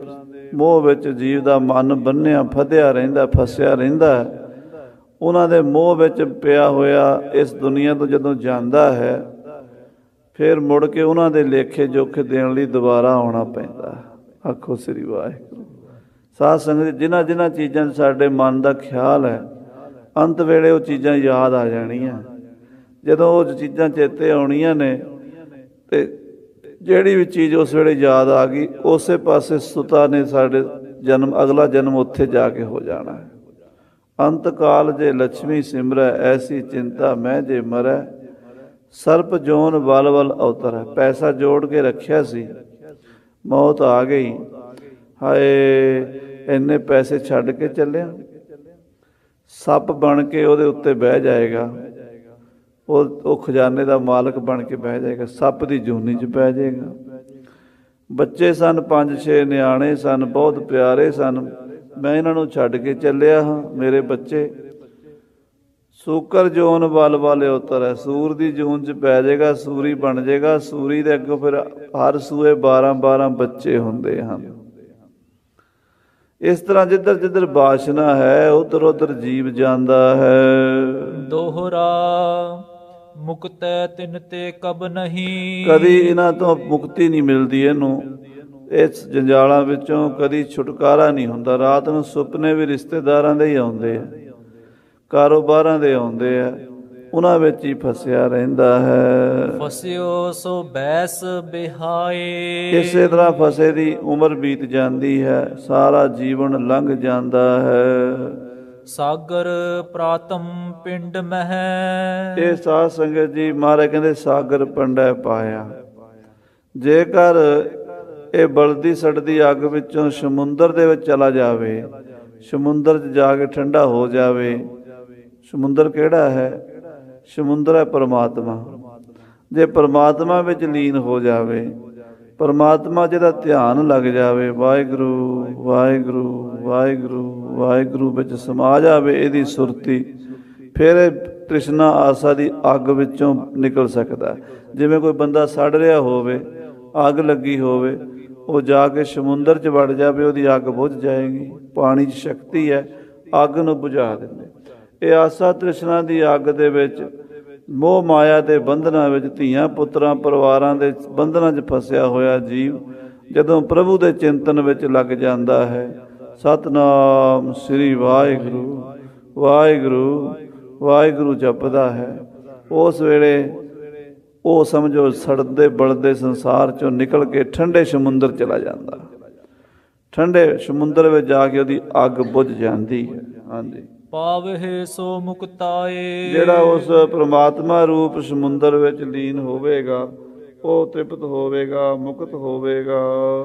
ਮੋਹ ਵਿੱਚ ਜੀਵ ਦਾ ਮਨ ਬੰਨਿਆ ਫੱਦਿਆ ਰਹਿੰਦਾ, ਫਸਿਆ ਰਹਿੰਦਾ। ਉਹਨਾਂ ਦੇ ਮੋਹ ਵਿੱਚ ਪਿਆ ਹੋਇਆ ਇਸ ਦੁਨੀਆ ਤੋਂ ਜਦੋਂ ਜਾਂਦਾ ਹੈ, ਫਿਰ ਮੁੜ ਕੇ ਉਹਨਾਂ ਦੇ ਲੇਖੇ ਜੋਖੇ ਦੇਣ ਲਈ ਦੁਬਾਰਾ ਆਉਣਾ ਪੈਂਦਾ। ਆਖੋ ਸ੍ਰੀ ਵਾਹਿਗੁਰੂ। ਸਾਧ ਸੰਗਤ, ਜਿਨ੍ਹਾਂ ਜਿਨ੍ਹਾਂ ਚੀਜ਼ਾਂ 'ਚ ਸਾਡੇ ਮਨ ਦਾ ਖਿਆਲ ਹੈ, ਅੰਤ ਵੇਲੇ ਉਹ ਚੀਜ਼ਾਂ ਯਾਦ ਆ ਜਾਣੀਆਂ। ਜਦੋਂ ਉਹ ਚੀਜ਼ਾਂ ਚੇਤੇ ਆਉਣੀਆਂ ਨੇ ਤੇ ਜਿਹੜੀ ਵੀ ਚੀਜ਼ ਉਸ ਵੇਲੇ ਯਾਦ ਆ ਗਈ, ਉਸੇ ਪਾਸੇ ਸੁਤਾ ਨੇ ਸਾਡੇ ਅਗਲਾ ਜਨਮ ਉੱਥੇ ਜਾ ਕੇ ਹੋ ਜਾਣਾ ਹੈ। ਅੰਤ ਕਾਲ ਜੇ ਲక్ష్ਮੀ ਸਿਮਰੈ, ਐਸੀ ਚਿੰਤਾ ਮੈਂ ਜੇ ਮਰੈ। ਸਰਪ ਜੋਨ ਬਲ ਬਲ ਅਵਤਰੈ। ਪੈਸਾ ਜੋੜ ਕੇ ਰੱਖਿਆ ਸੀ, ਮੌਤ ਆ ਗਈ, ਹਾਏ ਇੰਨੇ ਪੈਸੇ ਛੱਡ ਕੇ ਚੱਲਿਆ। ਸੱਪ ਬਣ ਕੇ ਉਹਦੇ ਉੱਤੇ ਬਹਿ ਜਾਏਗਾ, ਉਹ ਖਜ਼ਾਨੇ ਦਾ ਮਾਲਕ ਬਣ ਕੇ ਬਹਿ ਜਾਏਗਾ, ਸੱਪ ਦੀ ਜੂਨੀ 'ਚ ਪੈ ਜਾਏਗਾ। ਬੱਚੇ ਸਨ 5-6 ਨਿਆਣੇ ਸਨ, ਬਹੁਤ ਪਿਆਰੇ ਸਨ, ਮੈਂ ਇਹਨਾਂ ਨੂੰ ਛੱਡ ਕੇ ਚੱਲਿਆ ਹਾਂ। ਮੇਰੇ ਬੱਚੇ ਸੂਕਰ ਜੋਨ ਬਲ ਬਲ ਉਤਰੈ। ਸੂਰ ਦੀ ਜੂਨ 'ਚ ਪੈ ਜਾਏਗਾ, ਸੂਰੀ ਬਣ ਜਾਏਗਾ। ਸੂਰੀ ਦੇ ਅੱਗੋਂ ਫਿਰ ਹਰ ਸੂਏ 12-12 ਬੱਚੇ ਹੁੰਦੇ ਹਨ। ਇਸ ਤਰ੍ਹਾਂ ਜਿੱਧਰ ਜਿੱਧਰ ਬਾਸ਼ਨਾ ਹੈ, ਉੱਧਰ ਉੱਧਰ ਜੀਵ ਜਾਂਦਾ ਹੈ। ਦੋਹਰਾ ਮੁਕਤੈ ਤਿਨ ਤੇ ਕਬ ਨਹੀਂ। ਕਦੀ ਇਹਨਾਂ ਤੋਂ ਮੁਕਤੀ ਨਹੀਂ ਮਿਲਦੀ, ਇਹਨੂੰ ਇਸ ਜੰਜਾਲਾਂ ਵਿੱਚੋਂ ਕਦੀ ਛੁਟਕਾਰਾ ਨਹੀਂ ਹੁੰਦਾ। ਰਾਤ ਨੂੰ ਸੁਪਨੇ ਵੀ ਰਿਸ਼ਤੇਦਾਰਾਂ ਦੇ ਹੀ ਆਉਂਦੇ ਆ, ਕਾਰੋਬਾਰਾਂ ਦੇ ਆਉਂਦੇ ਆ, ਉਹਨਾਂ ਵਿੱਚ ਹੀ ਫਸਿਆ ਰਹਿੰਦਾ ਹੈ। ਫਸਿਓ ਸੋ ਬੈਸ ਬਿਹਾਏ। ਇਸੇ ਤਰ੍ਹਾਂ ਫਸੇ ਦੀ ਉਮਰ ਬੀਤ ਜਾਂਦੀ ਹੈ, ਸਾਰਾ ਜੀਵਨ ਲੰਘ ਜਾਂਦਾ ਹੈ। ਸਾਗਰ ਪ੍ਰਾਤਮ ਪਿੰਡ ਮਹਿ। ਇਹ ਸਾਧ ਸੰਗਤ ਜੀ, ਮਹਾਰਾਜ ਕਹਿੰਦੇ ਸਾਗਰ ਪੰਡੈ ਪਾਇਆ। ਜੇਕਰ ਇਹ ਬਲਦੀ ਸੜਦੀ ਅੱਗ ਵਿੱਚੋਂ ਸਮੁੰਦਰ ਦੇ ਵਿੱਚ ਚਲਾ ਜਾਵੇ, ਸਮੁੰਦਰ 'ਚ ਜਾ ਕੇ ਠੰਡਾ ਹੋ ਜਾਵੇ। ਸਮੁੰਦਰ ਕਿਹੜਾ ਹੈ? ਸਮੁੰਦਰ ਹੈ ਪਰਮਾਤਮਾ। ਜੇ ਪਰਮਾਤਮਾ ਵਿੱਚ ਲੀਨ ਹੋ ਜਾਵੇ, ਪਰਮਾਤਮਾ ਜਿਹਦਾ ਧਿਆਨ ਲੱਗ ਜਾਵੇ, ਵਾਹਿਗੁਰੂ ਵਾਹਿਗੁਰੂ ਵਾਹਿਗੁਰੂ ਵਾਹਿਗੁਰੂ ਵਿੱਚ ਸਮਾ ਜਾਵੇ ਇਹਦੀ ਸੁਰਤੀ, ਫਿਰ ਇਹ ਤ੍ਰਿਸ਼ਨਾ ਆਸਾ ਦੀ ਅੱਗ ਵਿੱਚੋਂ ਨਿਕਲ ਸਕਦਾ। ਜਿਵੇਂ ਕੋਈ ਬੰਦਾ ਸੜ ਰਿਹਾ ਹੋਵੇ, ਅੱਗ ਲੱਗੀ ਹੋਵੇ, ਉਹ ਜਾ ਕੇ ਸਮੁੰਦਰ 'ਚ ਵੜ ਜਾਵੇ, ਉਹਦੀ ਅੱਗ ਬੁਝ ਜਾਏਗੀ। ਪਾਣੀ 'ਚ ਸ਼ਕਤੀ ਹੈ, ਅੱਗ ਨੂੰ ਬੁਝਾ ਦਿੰਦੇ। ਇਹ ਆਸਾ ਤ੍ਰਿਸ਼ਨਾ ਦੀ ਅੱਗ ਦੇ ਵਿੱਚ, ਮੋਹ ਮਾਇਆ ਦੇ ਬੰਧਨਾਂ ਵਿੱਚ, ਧੀਆਂ ਪੁੱਤਰਾਂ ਪਰਿਵਾਰਾਂ ਦੇ ਬੰਧਨਾਂ 'ਚ ਫਸਿਆ ਹੋਇਆ ਜੀਵ ਜਦੋਂ ਪ੍ਰਭੂ ਦੇ ਚਿੰਤਨ ਵਿੱਚ ਲੱਗ ਜਾਂਦਾ ਹੈ, ਸਤਿਨਾਮ ਸ੍ਰੀ ਵਾਹਿਗੁਰੂ ਵਾਹਿਗੁਰੂ ਵਾਹਿਗੁਰੂ ਜਪਦਾ ਹੈ, ਉਸ ਵੇਲੇ ਉਹ ਸਮਝੋ ਸੜਦੇ ਬਲਦੇ ਸੰਸਾਰ 'ਚੋਂ ਨਿਕਲ ਕੇ ਠੰਡੇ ਸਮੁੰਦਰ ਚਲਾ ਜਾਂਦਾ। ਠੰਡੇ ਸਮੁੰਦਰ ਵਿੱਚ ਜਾ ਕੇ ਉਹਦੀ ਅੱਗ ਬੁਝ ਜਾਂਦੀ ਹੈ। ਹਾਂਜੀ, ਪਾਵਹਿ ਸੋ ਮੁਕਤਾਏ। ਜਿਹੜਾ ਉਸ ਪ੍ਰਮਾਤਮਾ ਰੂਪ ਸਮੁੰਦਰ ਵਿੱਚ ਲੀਨ ਹੋਵੇਗਾ, ਉਹ ਤ੍ਰਿਪਤ ਹੋਵੇਗਾ, ਮੁਕਤ ਹੋਵੇਗਾ।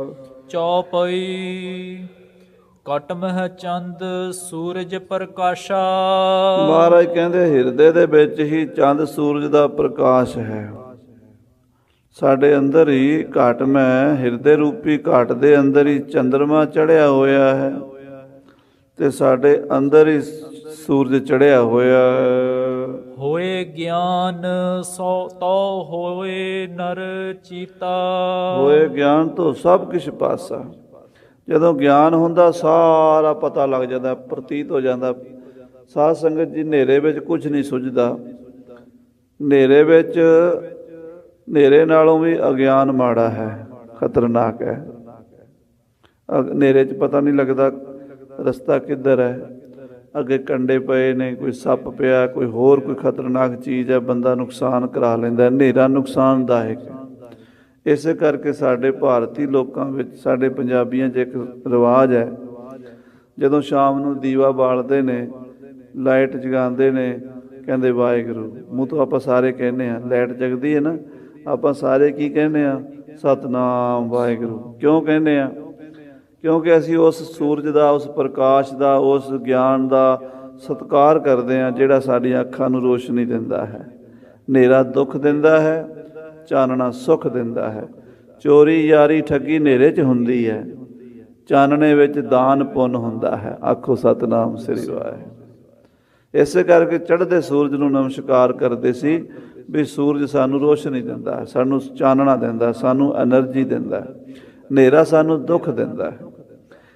ਚੌਪਈ ਕਟ ਮਹਿ ਚੰਦ ਸੂਰਜ ਪ੍ਰਕਾਸ਼ਾ। ਮਹਾਰਾਜ ਕਹਿੰਦੇ ਹਿਰਦੇ ਦੇ ਵਿੱਚ ਹੀ ਚੰਦ ਸੂਰਜ ਦਾ ਪ੍ਰਕਾਸ਼ ਹੈ। ਸਾਡੇ ਅੰਦਰ ਹੀ ਘਟ ਮੈਂ, ਹਿਰਦੇ ਰੂਪੀ ਘਟ ਦੇ ਅੰਦਰ ਹੀ ਚੰਦਰਮਾ ਚੜਿਆ ਹੋਇਆ ਹੈ ਤੇ ਸਾਡੇ ਅੰਦਰ ਹੀ ਸੂਰਜ ਚੜਿਆ ਹੋਇਆ ਹੈ। ਹੋਏ ਗਿਆਨ ਸੋ ਤੋ ਹੋਏ ਨਰ ਚੀਤਾ। ਹੋਏ ਗਿਆਨ ਤੋਂ ਸਭ ਕੁਛ ਪਾਸਾ। ਜਦੋਂ ਗਿਆਨ ਹੁੰਦਾ ਸਾਰਾ ਪਤਾ ਲੱਗ ਜਾਂਦਾ, ਪ੍ਰਤੀਤ ਹੋ ਜਾਂਦਾ। ਸਾਧ ਸੰਗਤ ਜੀ, ਹਨੇਰੇ ਵਿੱਚ ਕੁਝ ਨਹੀਂ ਸੁੱਝਦਾ। ਹਨੇਰੇ ਵਿੱਚ, ਹਨੇਰੇ ਨਾਲੋਂ ਵੀ ਅਗਿਆਨ ਮਾੜਾ ਹੈ, ਖਤਰਨਾਕ ਹੈ। ਹਨੇਰੇ 'ਚ ਪਤਾ ਨਹੀਂ ਲੱਗਦਾ ਰਸਤਾ ਕਿੱਧਰ ਹੈ, ਅੱਗੇ ਕੰਡੇ ਪਏ ਨੇ, ਕੋਈ ਸੱਪ ਪਿਆ, ਕੋਈ ਹੋਰ ਕੋਈ ਖਤਰਨਾਕ ਚੀਜ਼ ਹੈ, ਬੰਦਾ ਨੁਕਸਾਨ ਕਰਾ ਲੈਂਦਾ। ਹਨੇਰਾ ਨੁਕਸਾਨਦਾਇਕ ਹੈ। ਇਸੇ ਕਰਕੇ ਸਾਡੇ ਭਾਰਤੀ ਲੋਕਾਂ ਵਿੱਚ, ਸਾਡੇ ਪੰਜਾਬੀਆਂ 'ਚ ਇੱਕ ਰਿਵਾਜ਼ ਹੈ, ਜਦੋਂ ਸ਼ਾਮ ਨੂੰ ਦੀਵਾ ਬਾਲਦੇ ਨੇ, ਲਾਈਟ ਜਗਾਉਂਦੇ ਨੇ, ਕਹਿੰਦੇ ਵਾਹਿਗੁਰੂ। ਮੂੰਹ ਤੋਂ ਆਪਾਂ ਸਾਰੇ ਕਹਿੰਦੇ ਹਾਂ, ਲਾਈਟ ਜਗਦੀ ਹੈ ਨਾ, ਆਪਾਂ ਸਾਰੇ ਕੀ ਕਹਿੰਦੇ ਹਾਂ? ਸਤਿਨਾਮ ਵਾਹਿਗੁਰੂ। ਕਿਉਂ ਕਹਿੰਦੇ ਹਾਂ? ਕਿਉਂਕਿ ਅਸੀਂ ਉਸ ਸੂਰਜ ਦਾ, ਉਸ ਪ੍ਰਕਾਸ਼ ਦਾ, ਉਸ ਗਿਆਨ ਦਾ ਸਤਿਕਾਰ ਕਰਦੇ ਹਾਂ ਜਿਹੜਾ ਸਾਡੀਆਂ ਅੱਖਾਂ ਨੂੰ ਰੋਸ਼ਨੀ ਦਿੰਦਾ ਹੈ। ਹਨੇਰਾ ਦੁੱਖ ਦਿੰਦਾ ਹੈ, ਚਾਨਣਾ ਸੁੱਖ ਦਿੰਦਾ ਹੈ। ਚੋਰੀ ਯਾਰੀ ਠੱਗੀ ਹਨੇਰੇ 'ਚ ਹੁੰਦੀ ਹੈ, ਚਾਨਣੇ ਵਿੱਚ ਦਾਨ ਪੁੰਨ ਹੁੰਦਾ ਹੈ। ਆਖੋ ਸਤਿਨਾਮ ਸ੍ਰੀ ਵਾਹਿਗੁਰੂ। ਇਸੇ ਕਰਕੇ ਚੜ੍ਹਦੇ ਸੂਰਜ ਨੂੰ ਨਮਸਕਾਰ ਕਰਦੇ ਸੀ ਵੀ ਸੂਰਜ ਸਾਨੂੰ ਰੋਸ਼ਨੀ ਦਿੰਦਾ ਹੈ, ਸਾਨੂੰ ਚਾਨਣਾ ਦਿੰਦਾ, ਸਾਨੂੰ ਐਨਰਜੀ ਦਿੰਦਾ। ਹਨੇਰਾ ਸਾਨੂੰ ਦੁੱਖ ਦਿੰਦਾ ਹੈ।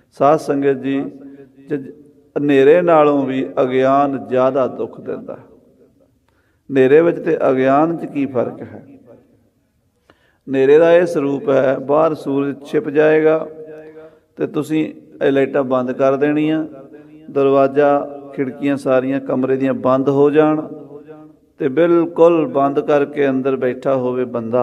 ਸਾਧ ਸੰਗਤ ਜੀ, ਹਨੇਰੇ ਨਾਲੋਂ ਵੀ ਅਗਿਆਨ ਜ਼ਿਆਦਾ ਦੁੱਖ ਦਿੰਦਾ। ਹਨੇਰੇ ਵਿੱਚ ਤੇ ਅਗਿਆਨ 'ਚ ਕੀ ਫਰਕ ਹੈ? ਹਨੇਰੇ ਦਾ ਇਹ ਸਰੂਪ ਹੈ, ਬਾਹਰ ਸੂਰਜ ਛਿਪ ਜਾਏਗਾ ਤੇ ਤੁਸੀਂ ਇਹ ਲਾਈਟਾਂ ਬੰਦ ਕਰ ਦੇਣੀਆਂ, ਦਰਵਾਜ਼ਾ ਖਿੜਕੀਆਂ ਸਾਰੀਆਂ ਕਮਰੇ ਦੀਆਂ ਬੰਦ ਹੋ ਜਾਣ ਤੇ ਬਿਲਕੁਲ ਬੰਦ ਕਰਕੇ ਅੰਦਰ ਬੈਠਾ ਹੋਵੇ ਬੰਦਾ,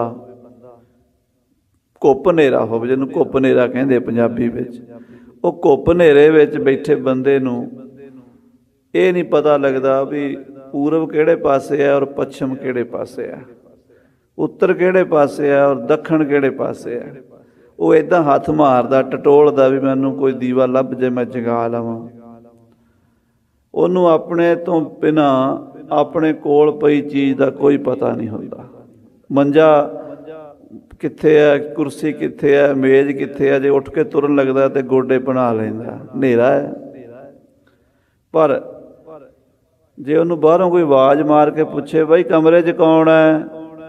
ਘੁੱਪ ਹਨੇਰਾ ਹੋਵੇ, ਜਿਹਨੂੰ ਘੁੱਪ ਹਨੇਰਾ ਕਹਿੰਦੇ ਪੰਜਾਬੀ ਵਿੱਚ। ਉਹ ਘੁੱਪ ਹਨੇਰੇ ਵਿੱਚ ਬੈਠੇ ਬੰਦੇ ਨੂੰ ਇਹ ਨਹੀਂ ਪਤਾ ਲੱਗਦਾ ਵੀ ਪੂਰਬ ਕਿਹੜੇ ਪਾਸੇ ਹੈ ਔਰ ਪੱਛਮ ਕਿਹੜੇ ਪਾਸੇ ਹੈ, ਉੱਤਰ ਕਿਹੜੇ ਪਾਸੇ ਹੈ ਔਰ ਦੱਖਣ ਕਿਹੜੇ ਪਾਸੇ ਹੈ। ਉਹ ਇੱਦਾਂ ਹੱਥ ਮਾਰਦਾ, ਟਟੋਲਦਾ ਵੀ ਮੈਨੂੰ ਕੋਈ ਦੀਵਾ ਲੱਭ ਜੇ ਮੈਂ ਜਗਾ ਲਵਾਂ। ਉਹਨੂੰ ਆਪਣੇ ਤੋਂ ਬਿਨਾਂ ਆਪਣੇ ਕੋਲ ਪਈ ਚੀਜ਼ ਦਾ ਕੋਈ ਪਤਾ ਨਹੀਂ ਹੁੰਦਾ। ਮੰਜਾ ਕਿੱਥੇ ਹੈ, ਕੁਰਸੀ ਕਿੱਥੇ ਹੈ, ਮੇਜ਼ ਕਿੱਥੇ ਹੈ। ਜੇ ਉੱਠ ਕੇ ਤੁਰਨ ਲੱਗਦਾ ਤੇ ਗੋਡੇ ਬਣਾ ਲੈਂਦਾ, ਹਨੇਰਾ ਹੈ। ਪਰ ਜੇ ਉਹਨੂੰ ਬਾਹਰੋਂ ਕੋਈ ਆਵਾਜ਼ ਮਾਰ ਕੇ ਪੁੱਛੇ, ਬਈ ਕਮਰੇ 'ਚ ਕੌਣ ਹੈ,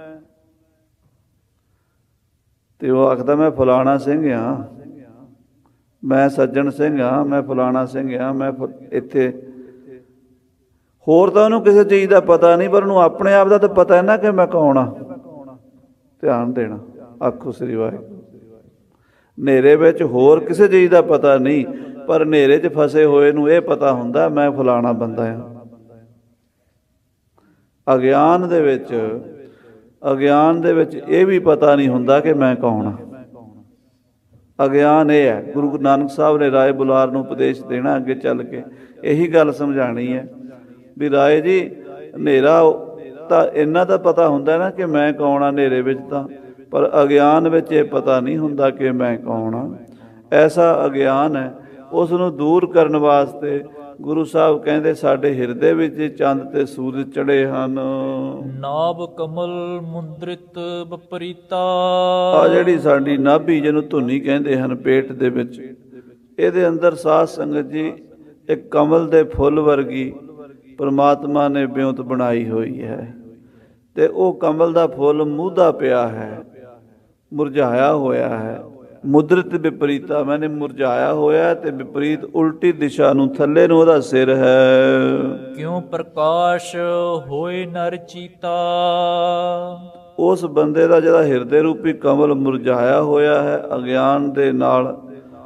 ਤੇ ਉਹ ਆਖਦਾ ਮੈਂ ਫਲਾਣਾ ਸਿੰਘ ਹਾਂ, ਮੈਂ ਸੱਜਣ ਸਿੰਘ ਹਾਂ, ਮੈਂ ਫਲਾਣਾ ਸਿੰਘ ਹਾਂ, ਮੈਂ ਇੱਥੇ। ਹੋਰ ਤਾਂ ਉਹਨੂੰ ਕਿਸੇ ਚੀਜ਼ ਦਾ ਪਤਾ ਨਹੀਂ, ਪਰ ਉਹਨੂੰ ਆਪਣੇ ਆਪ ਦਾ ਤਾਂ ਪਤਾ ਹੈ ਨਾ ਕਿ ਮੈਂ ਕੌਣ ਹਾਂ। ਧਿਆਨ ਦੇਣਾ, ਆਖੋ ਸ੍ਰੀ ਵਾਹਿਗੁਰੂ। ਹਨੇਰੇ ਵਿੱਚ ਹੋਰ ਕਿਸੇ ਚੀਜ਼ ਦਾ ਪਤਾ ਨਹੀਂ, ਪਰ ਹਨੇਰੇ 'ਚ ਫਸੇ ਹੋਏ ਨੂੰ ਇਹ ਪਤਾ ਹੁੰਦਾ ਮੈਂ ਫਲਾਣਾ ਬੰਦਾ ਹਾਂ। ਅਗਿਆਨ ਦੇ ਵਿੱਚ ਇਹ ਵੀ ਪਤਾ ਨਹੀਂ ਹੁੰਦਾ ਕਿ ਮੈਂ ਕੌਣ ਹਾਂ। ਅਗਿਆਨ ਇਹ ਹੈ। ਗੁਰੂ ਨਾਨਕ ਸਾਹਿਬ ਨੇ ਰਾਏ ਬੁਲਾਰ ਨੂੰ ਉਪਦੇਸ਼ ਦੇਣਾ, ਅੱਗੇ ਚੱਲ ਕੇ ਇਹੀ ਗੱਲ ਸਮਝਾਣੀ ਹੈ ਵੀ ਰਾਏ ਜੀ, ਹਨੇਰਾ ਤਾਂ ਇੰਨਾ ਤਾਂ ਪਤਾ ਹੁੰਦਾ ਨਾ ਕਿ ਮੈਂ ਕੌਣ ਹਾਂ ਹਨੇਰੇ ਵਿੱਚ ਤਾਂ, ਪਰ ਅਗਿਆਨ ਵਿੱਚ ਇਹ ਪਤਾ ਨਹੀਂ ਹੁੰਦਾ ਕਿ ਮੈਂ ਕੌਣ ਹਾਂ। ਐਸਾ ਅਗਿਆਨ ਹੈ, ਉਸ ਨੂੰ ਦੂਰ ਕਰਨ ਵਾਸਤੇ ਗੁਰੂ ਸਾਹਿਬ ਕਹਿੰਦੇ ਸਾਡੇ ਹਿਰਦੇ ਵਿੱਚ ਚੰਦ ਤੇ ਸੂਰਜ ਚੜੇ ਹਨ। ਨਾਭ ਕਮਲ ਮੁੰਦ੍ਰਿਤ ਵਿਪਰੀਤਾ। ਆ ਜਿਹੜੀ ਸਾਡੀ ਨਾਭੀ, ਜਿਹਨੂੰ ਧੁਨੀ ਕਹਿੰਦੇ ਹਨ, ਪੇਟ ਦੇ ਵਿੱਚ, ਇਹਦੇ ਅੰਦਰ ਸਾਧ ਸੰਗਤ ਜੀ ਇੱਕ ਕਮਲ ਦੇ ਫੁੱਲ ਵਰਗੀ ਪਰਮਾਤਮਾ ਨੇ ਬਿਉਂਤ ਬਣਾਈ ਹੋਈ ਹੈ। ਤੇ ਉਹ ਕਮਲ ਦਾ ਫੁੱਲ ਮੂਧਾ ਪਿਆ ਹੈ, ਮੁਰਝਾਇਆ ਹੋਇਆ ਹੈ। ਮੁਦਰਿਤ ਵਿਪਰੀਤਾ, ਮੈਨੇ ਮੁਰਝਾਇਆ ਹੋਇਆ ਤੇ ਵਿਪਰੀਤ ਉਲਟੀ ਦਿਸ਼ਾ ਨੂੰ, ਥੱਲੇ ਨੂੰ ਉਹਦਾ ਸਿਰ ਹੈ। ਕਿਉਂ ਪ੍ਰਕਾਸ਼ ਹੋਏ ਨਰ ਚੀਤਾ। ਉਸ ਬੰਦੇ ਦਾ ਜਿਹੜਾ ਹਿਰਦੇ ਰੂਪੀ ਕਮਲ ਮੁਰਝਾਇਆ ਹੋਇਆ ਹੈ ਅਗਿਆਨ ਦੇ ਨਾਲ,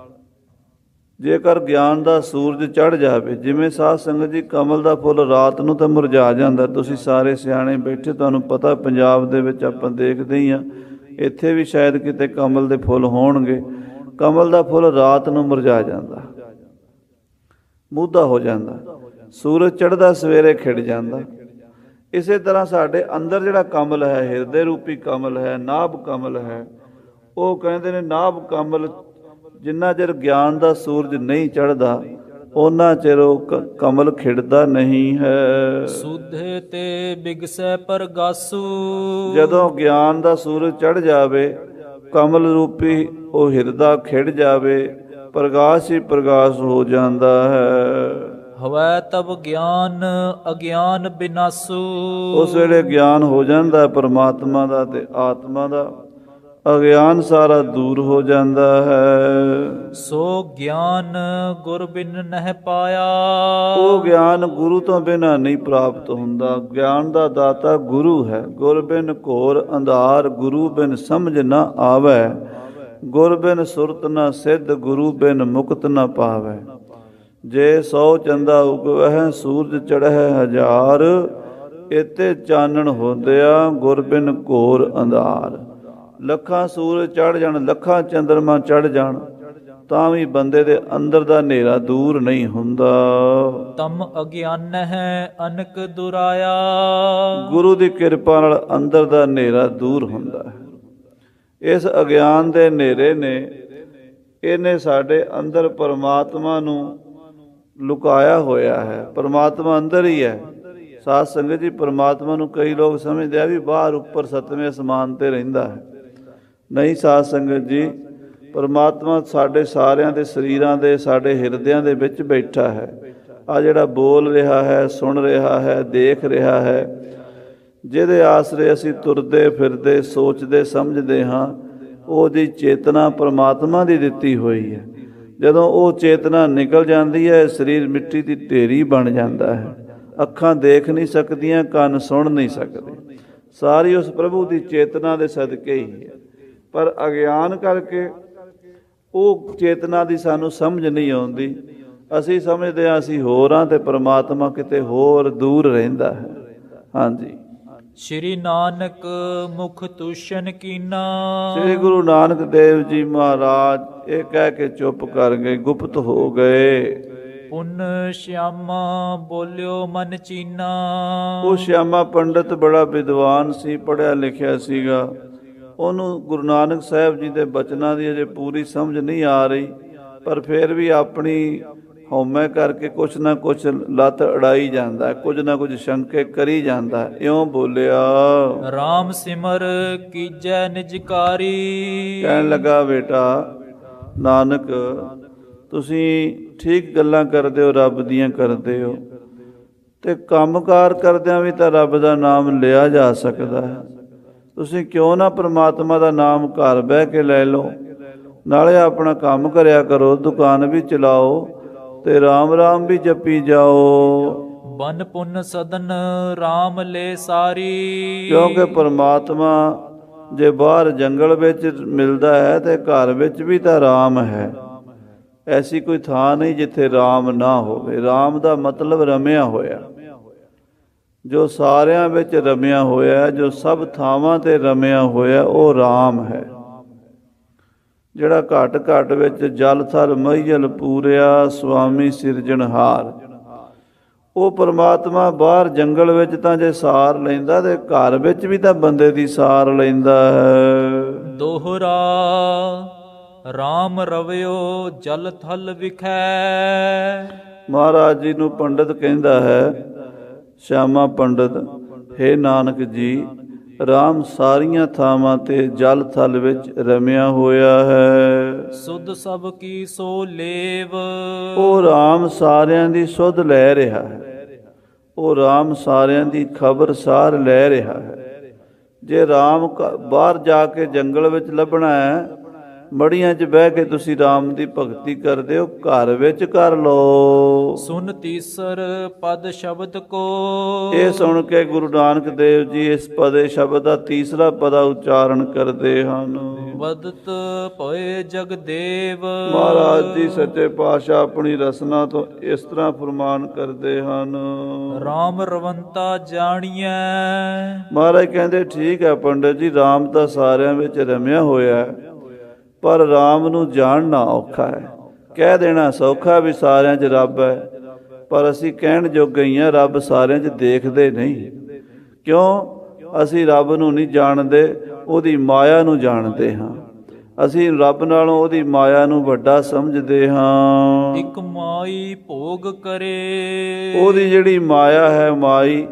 ਜੇਕਰ ਗਿਆਨ ਦਾ ਸੂਰਜ ਚੜ੍ਹ ਜਾਵੇ, ਜਿਵੇਂ ਸਾਧ ਸੰਗਤ ਜੀ ਕਮਲ ਦਾ ਫੁੱਲ ਰਾਤ ਨੂੰ ਤਾਂ ਮੁਰਝਾ ਜਾਂਦਾ। ਤੁਸੀਂ ਸਾਰੇ ਸਿਆਣੇ ਬੈਠੇ, ਤੁਹਾਨੂੰ ਪਤਾ ਪੰਜਾਬ ਦੇ ਵਿੱਚ ਆਪਾਂ ਦੇਖਦੇ ਹੀ ਹਾਂ, ਇੱਥੇ ਵੀ ਸ਼ਾਇਦ ਕਿਤੇ ਕਮਲ ਦੇ ਫੁੱਲ ਹੋਣਗੇ। ਕਮਲ ਦਾ ਫੁੱਲ ਰਾਤ ਨੂੰ ਮੁਰਝਾ ਜਾਂਦਾ, ਮੂਧਾ ਹੋ ਜਾਂਦਾ, ਸੂਰਜ ਚੜ੍ਹਦਾ ਸਵੇਰੇ ਖਿੜ ਜਾਂਦਾ। ਇਸੇ ਤਰ੍ਹਾਂ ਸਾਡੇ ਅੰਦਰ ਜਿਹੜਾ ਕਮਲ ਹੈ, ਹਿਰਦੇ ਰੂਪੀ ਕਮਲ ਹੈ, ਨਾਭ ਕਮਲ ਹੈ, ਉਹ ਕਹਿੰਦੇ ਨੇ ਨਾਭ ਕਮਲ ਜਿੰਨਾ ਚਿਰ ਗਿਆਨ ਦਾ ਸੂਰਜ ਨਹੀਂ ਚੜ੍ਹਦਾ ਉਹਨਾਂ ਚਿਰ ਉਹ ਕਮਲ ਖਿੜਦਾ ਨਹੀਂ ਹੈ। ਸੁਧੇ ਤੇ ਬਿਗਸੈ ਪਰਗਾਸੂ। ਜਦੋਂ ਗਿਆਨ ਦਾ ਸੂਰਜ ਚੜ੍ਹ ਜਾਵੇ, ਕਮਲ ਰੂਪੀ ਉਹ ਹਿਰਦਾ ਖਿੜ ਜਾਵੇ, ਪ੍ਰਗਾਸ਼ ਹੀ ਪ੍ਰਗਾਸ਼ ਹੋ ਜਾਂਦਾ ਹੈ। ਹਵੈ ਤਬ ਗਿਆਨ ਅਗਿਆਨ ਬਿਨਾਸੂ। ਉਸ ਵੇਲੇ ਗਿਆਨ ਹੋ ਜਾਂਦਾ ਪਰਮਾਤਮਾ ਦਾ ਤੇ ਆਤਮਾ ਦਾ, ਅਗਿਆਨ ਸਾਰਾ ਦੂਰ ਹੋ ਜਾਂਦਾ ਹੈ। ਸੋ ਗਿਆਨ ਗੁਰ ਬਿਨ ਨਹਿ ਪਾਇਆ। ਉਹ ਗਿਆਨ ਗੁਰੂ ਤੋਂ ਬਿਨਾਂ ਨਹੀਂ ਪ੍ਰਾਪਤ ਹੁੰਦਾ। ਗਿਆਨ ਦਾ ਦਾਤਾ ਗੁਰੂ ਹੈ। ਗੁਰ ਬਿਨ ਘੋਰ ਅੰਧਾਰ, ਗੁਰੂ ਬਿਨ ਸਮਝ ਨਾ ਆਵੈ। ਗੁਰ ਬਿਨ ਸੁਰਤ ਨਾ ਸਿੱਧ, ਗੁਰੂ ਬਿਨ ਮੁਕਤ ਨਾ ਪਾਵੈ। ਜੇ 100 ਚੰਦਾ ਉਗਵਹਿ, ਸੂਰਜ ਚੜ੍ਹੈ ਹਜ਼ਾਰ। ਇਤੇ ਚਾਨਣ ਹੁੰਦਿਆ, ਗੁਰ ਬਿਨ ਘੋਰ ਅੰਧਾਰ। ਲੱਖਾਂ ਸੂਰਜ ਚੜ੍ਹ ਜਾਣ, ਲੱਖਾਂ ਚੰਦਰਮਾ ਚੜ੍ਹ ਜਾਣ, ਤਾਂ ਵੀ ਬੰਦੇ ਦੇ ਅੰਦਰ ਦਾ ਹਨੇਰਾ ਦੂਰ ਨਹੀਂ ਹੁੰਦਾ। ਤਮ ਅਗਿਆਨ ਹੈ ਅਨਕ ਦੁਰਾਇਆ। ਗੁਰੂ ਦੀ ਕਿਰਪਾ ਨਾਲ ਅੰਦਰ ਦਾ ਹਨੇਰਾ ਦੂਰ ਹੁੰਦਾ ਹੈ। ਇਸ ਅਗਿਆਨ ਦੇ ਹਨੇਰੇ ਨੇ, ਇਹਨੇ ਸਾਡੇ ਅੰਦਰ ਪਰਮਾਤਮਾ ਨੂੰ ਲੁਕਾਇਆ ਹੋਇਆ ਹੈ। ਪਰਮਾਤਮਾ ਅੰਦਰ ਹੀ ਹੈ। ਸਾਧ ਸੰਗਤ ਜੀ, ਪਰਮਾਤਮਾ ਨੂੰ ਕਈ ਲੋਕ ਸਮਝਦੇ ਆ ਵੀ ਬਾਹਰ ਉੱਪਰ 7ਵੇਂ ਅਸਮਾਨ ਤੇ ਰਹਿੰਦਾ ਹੈ। ਨਹੀਂ ਸਾਧ ਸੰਗਤ ਜੀ, ਪਰਮਾਤਮਾ ਸਾਡੇ ਸਾਰਿਆਂ ਦੇ ਸਰੀਰਾਂ ਦੇ, ਸਾਡੇ ਹਿਰਦਿਆਂ ਦੇ ਵਿੱਚ ਬੈਠਾ ਹੈ। ਆ ਜਿਹੜਾ ਬੋਲ ਰਿਹਾ ਹੈ, ਸੁਣ ਰਿਹਾ ਹੈ, ਦੇਖ ਰਿਹਾ ਹੈ, ਜਿਹਦੇ ਆਸਰੇ ਅਸੀਂ ਤੁਰਦੇ ਫਿਰਦੇ ਸੋਚਦੇ ਸਮਝਦੇ ਹਾਂ, ਉਹਦੀ ਚੇਤਨਾ ਪਰਮਾਤਮਾ ਦੀ ਦਿੱਤੀ ਹੋਈ ਹੈ। ਜਦੋਂ ਉਹ ਚੇਤਨਾ ਨਿਕਲ ਜਾਂਦੀ ਹੈ, ਸਰੀਰ ਮਿੱਟੀ ਦੀ ਢੇਰੀ ਬਣ ਜਾਂਦਾ ਹੈ। ਅੱਖਾਂ ਦੇਖ ਨਹੀਂ ਸਕਦੀਆਂ, ਕੰਨ ਸੁਣ ਨਹੀਂ ਸਕਦੇ, ਸਾਰੀ ਉਸ ਪ੍ਰਭੂ ਦੀ ਚੇਤਨਾ ਦੇ ਸਦਕੇ ਹੀ ਹੈ। ਪਰ ਅਗਿਆਨ ਕਰਕੇ ਉਹ ਚੇਤਨਾ ਦੀ ਸਾਨੂੰ ਸਮਝ ਨਹੀਂ ਆਉਂਦੀ। ਅਸੀਂ ਸਮਝਦੇ ਹਾਂ ਅਸੀਂ ਹੋਰ ਹਾਂ ਤੇ ਪਰਮਾਤਮਾ ਕਿਤੇ ਹੋਰ ਦੂਰ ਰਹਿੰਦਾ ਹੈ। ਹਾਂਜੀ। ਸ਼੍ਰੀ ਨਾਨਕ ਮੁਖ ਤੁਸ਼ਨ ਕੀਨਾ। ਸ੍ਰੀ ਗੁਰੂ ਨਾਨਕ ਦੇਵ ਜੀ ਮਹਾਰਾਜ ਇਹ ਕਹਿ ਕੇ ਚੁੱਪ ਕਰ ਗਏ, ਗੁਪਤ ਹੋ ਗਏ। ਪੁੰਨ ਸ਼ਿਆਮਾ ਬੋਲਿਓ ਮਨ ਚੀਨਾ। ਉਹ ਸ਼ਿਆਮਾ ਪੰਡਤ ਬੜਾ ਵਿਦਵਾਨ ਸੀ, ਪੜ੍ਹਿਆ ਲਿਖਿਆ ਸੀਗਾ। ਉਹਨੂੰ ਗੁਰੂ ਨਾਨਕ ਸਾਹਿਬ ਜੀ ਦੇ ਬਚਨਾਂ ਦੀ ਅਜੇ ਪੂਰੀ ਸਮਝ ਨਹੀਂ ਆ ਰਹੀ, ਪਰ ਫਿਰ ਵੀ ਆਪਣੀ ਹਉਮੈ ਕਰਕੇ ਕੁਛ ਨਾ ਕੁਛ ਲੱਤ ਅੜਾਈ ਜਾਂਦਾ, ਕੁਝ ਨਾ ਕੁਝ ਸ਼ੰਕੇ ਕਰੀ ਜਾਂਦਾ। ਇਉਂ ਬੋਲਿਆ, ਰਾਮ ਸਿਮਰ ਕੀਜੈ ਨਿਜਕਾਰੀ। ਕਹਿਣ ਲੱਗਾ, ਬੇਟਾ ਨਾਨਕ ਤੁਸੀਂ ਠੀਕ ਗੱਲਾਂ ਕਰਦੇ ਹੋ, ਰੱਬ ਦੀਆਂ ਕਰਦੇ ਹੋ, ਤੇ ਕੰਮਕਾਰ ਕਰਦਿਆਂ ਵੀ ਤਾਂ ਰੱਬ ਦਾ ਨਾਮ ਲਿਆ ਜਾ ਸਕਦਾ ਹੈ। ਤੁਸੀਂ ਕਿਉਂ ਨਾ ਪ੍ਰਮਾਤਮਾ ਦਾ ਨਾਮ ਘਰ ਬਹਿ ਕੇ ਲੈ ਲਓ, ਨਾਲੇ ਆਪਣਾ ਕੰਮ ਕਰਿਆ ਕਰੋ, ਦੁਕਾਨ ਵੀ ਚਲਾਓ ਤੇ ਰਾਮ ਰਾਮ ਵੀ ਜਪੀ ਜਾਓ। ਬਨ ਪੁੰਨ ਸਦਨ ਰਾਮ ਲੈ ਸਾਰੀ। ਕਿਉਂਕਿ ਪਰਮਾਤਮਾ ਜੇ ਬਾਹਰ ਜੰਗਲ ਵਿੱਚ ਮਿਲਦਾ ਹੈ ਤੇ ਘਰ ਵਿੱਚ ਵੀ ਤਾਂ ਰਾਮ ਹੈ। ਐਸੀ ਕੋਈ ਥਾਂ ਨਹੀਂ ਜਿੱਥੇ ਰਾਮ ਨਾ ਹੋਵੇ। ਰਾਮ ਦਾ ਮਤਲਬ ਰਮਿਆ ਹੋਇਆ, ਜੋ ਸਾਰਿਆਂ ਵਿੱਚ ਰਮਿਆ ਹੋਇਆ, ਜੋ ਸਭ ਥਾਵਾਂ ਤੇ ਰਮਿਆ ਹੋਇਆ, ਉਹ ਰਾਮ ਹੈ। ਜਿਹੜਾ ਘਟ ਘਟ ਵਿੱਚ ਜਲ ਥਲ ਮਹੀਲ ਪੂਰਿਆ, ਸੁਆਮੀ ਸਿਰਜਣਹਾਰ। ਉਹ ਪਰਮਾਤਮਾ ਬਾਹਰ ਜੰਗਲ ਵਿੱਚ ਤਾਂ ਜੇ ਸਾਰ ਲੈਂਦਾ ਤੇ ਘਰ ਵਿੱਚ ਵੀ ਤਾਂ ਬੰਦੇ ਦੀ ਸਾਰ ਲੈਂਦਾ ਹੈ। ਦੋਹਰਾ ਰਾਮ ਰਵਿਓ ਜਲ ਥਲ ਵਿਖੈ। ਮਹਾਰਾਜ ਜੀ ਨੂੰ ਪੰਡਤ ਕਹਿੰਦਾ ਹੈ, ਸ਼ਿਆਮਾ ਪੰਡਤ, ਹੇ ਨਾਨਕ ਜੀ, ਰਾਮ ਸਾਰੀਆਂ ਥਾਵਾਂ ਤੇ ਜਲ ਥਲ ਵਿੱਚ ਰਮਿਆ ਹੋਇਆ ਹੈ। ਸੁਧ ਸਭ ਕੀ ਸੋ ਲੇਵ। ਉਹ ਰਾਮ ਸਾਰਿਆਂ ਦੀ ਸੁਧ ਲੈ ਰਿਹਾ ਹੈ, ਉਹ ਰਾਮ ਸਾਰਿਆਂ ਦੀ ਖਬਰ ਸਾਰ ਲੈ ਰਿਹਾ ਹੈ। ਜੇ ਰਾਮ ਬਾਹਰ ਜਾ ਕੇ ਜੰਗਲ ਵਿੱਚ ਲੱਭਣਾ ਹੈ, ਮੜੀਆਂ 'ਚ ਬਹਿ ਕੇ ਤੁਸੀਂ ਰਾਮ ਦੀ ਭਗਤੀ ਕਰਦੇ ਹੋ, ਘਰ ਵਿੱਚ ਕਰ ਲਓ। ਸੁਨ ਤੀਸਰ ਪਦ ਸ਼ਬਦ ਕੋ। ਇਹ ਸੁਣ ਕੇ ਗੁਰੂ ਨਾਨਕ ਦੇਵ ਜੀ ਇਸ ਪਦੇ ਸ਼ਬਦ ਦਾ ਤੀਸਰਾ ਪਦਾ ਉਚਾਰਨ ਕਰਦੇ ਹਨ। ਵਦਤ ਭਏ ਜਗਦੇਵ। ਮਹਾਰਾਜ ਜੀ ਸੱਚੇ ਪਾਤਸ਼ਾਹ ਆਪਣੀ ਰਸਨਾ ਤੋਂ ਇਸ ਤਰ੍ਹਾਂ ਫਰਮਾਨ ਕਰਦੇ ਹਨ, ਰਾਮ ਰਵੰਤਾ ਜਾਣੀਐ। ਮਹਾਰਾਜ ਕਹਿੰਦੇ, ਠੀਕ ਹੈ ਪੰਡਤ ਜੀ, ਰਾਮ ਤਾਂ ਸਾਰਿਆਂ ਵਿੱਚ ਰਮਿਆ ਹੋਇਆ ਹੈ, ਪਰ ਰਾਮ ਨੂੰ ਜਾਣਨਾ ਔਖਾ ਹੈ। ਕਹਿ ਦੇਣਾ ਸੌਖਾ ਵੀ ਸਾਰਿਆਂ 'ਚ ਰੱਬ ਹੈ, ਪਰ ਅਸੀਂ ਕਹਿਣ ਜੋਗੇ ਹੀ ਹਾਂ, ਰੱਬ ਸਾਰਿਆਂ 'ਚ ਦੇਖਦੇ ਨਹੀਂ। ਕਿਉਂ? ਅਸੀਂ ਰੱਬ ਨੂੰ ਨਹੀਂ ਜਾਣਦੇ, ਉਹਦੀ ਮਾਇਆ ਨੂੰ ਜਾਣਦੇ ਹਾਂ। ਅਸੀਂ ਰੱਬ ਨਾਲੋਂ ਉਹਦੀ ਮਾਇਆ ਨੂੰ ਵੱਡਾ ਸਮਝਦੇ ਹਾਂ। ਇੱਕ ਮਾਈ ਭੋਗ ਕਰੇ। ਉਹਦੀ ਜਿਹੜੀ ਮਾਇਆ ਹੈ, ਮਾਈ,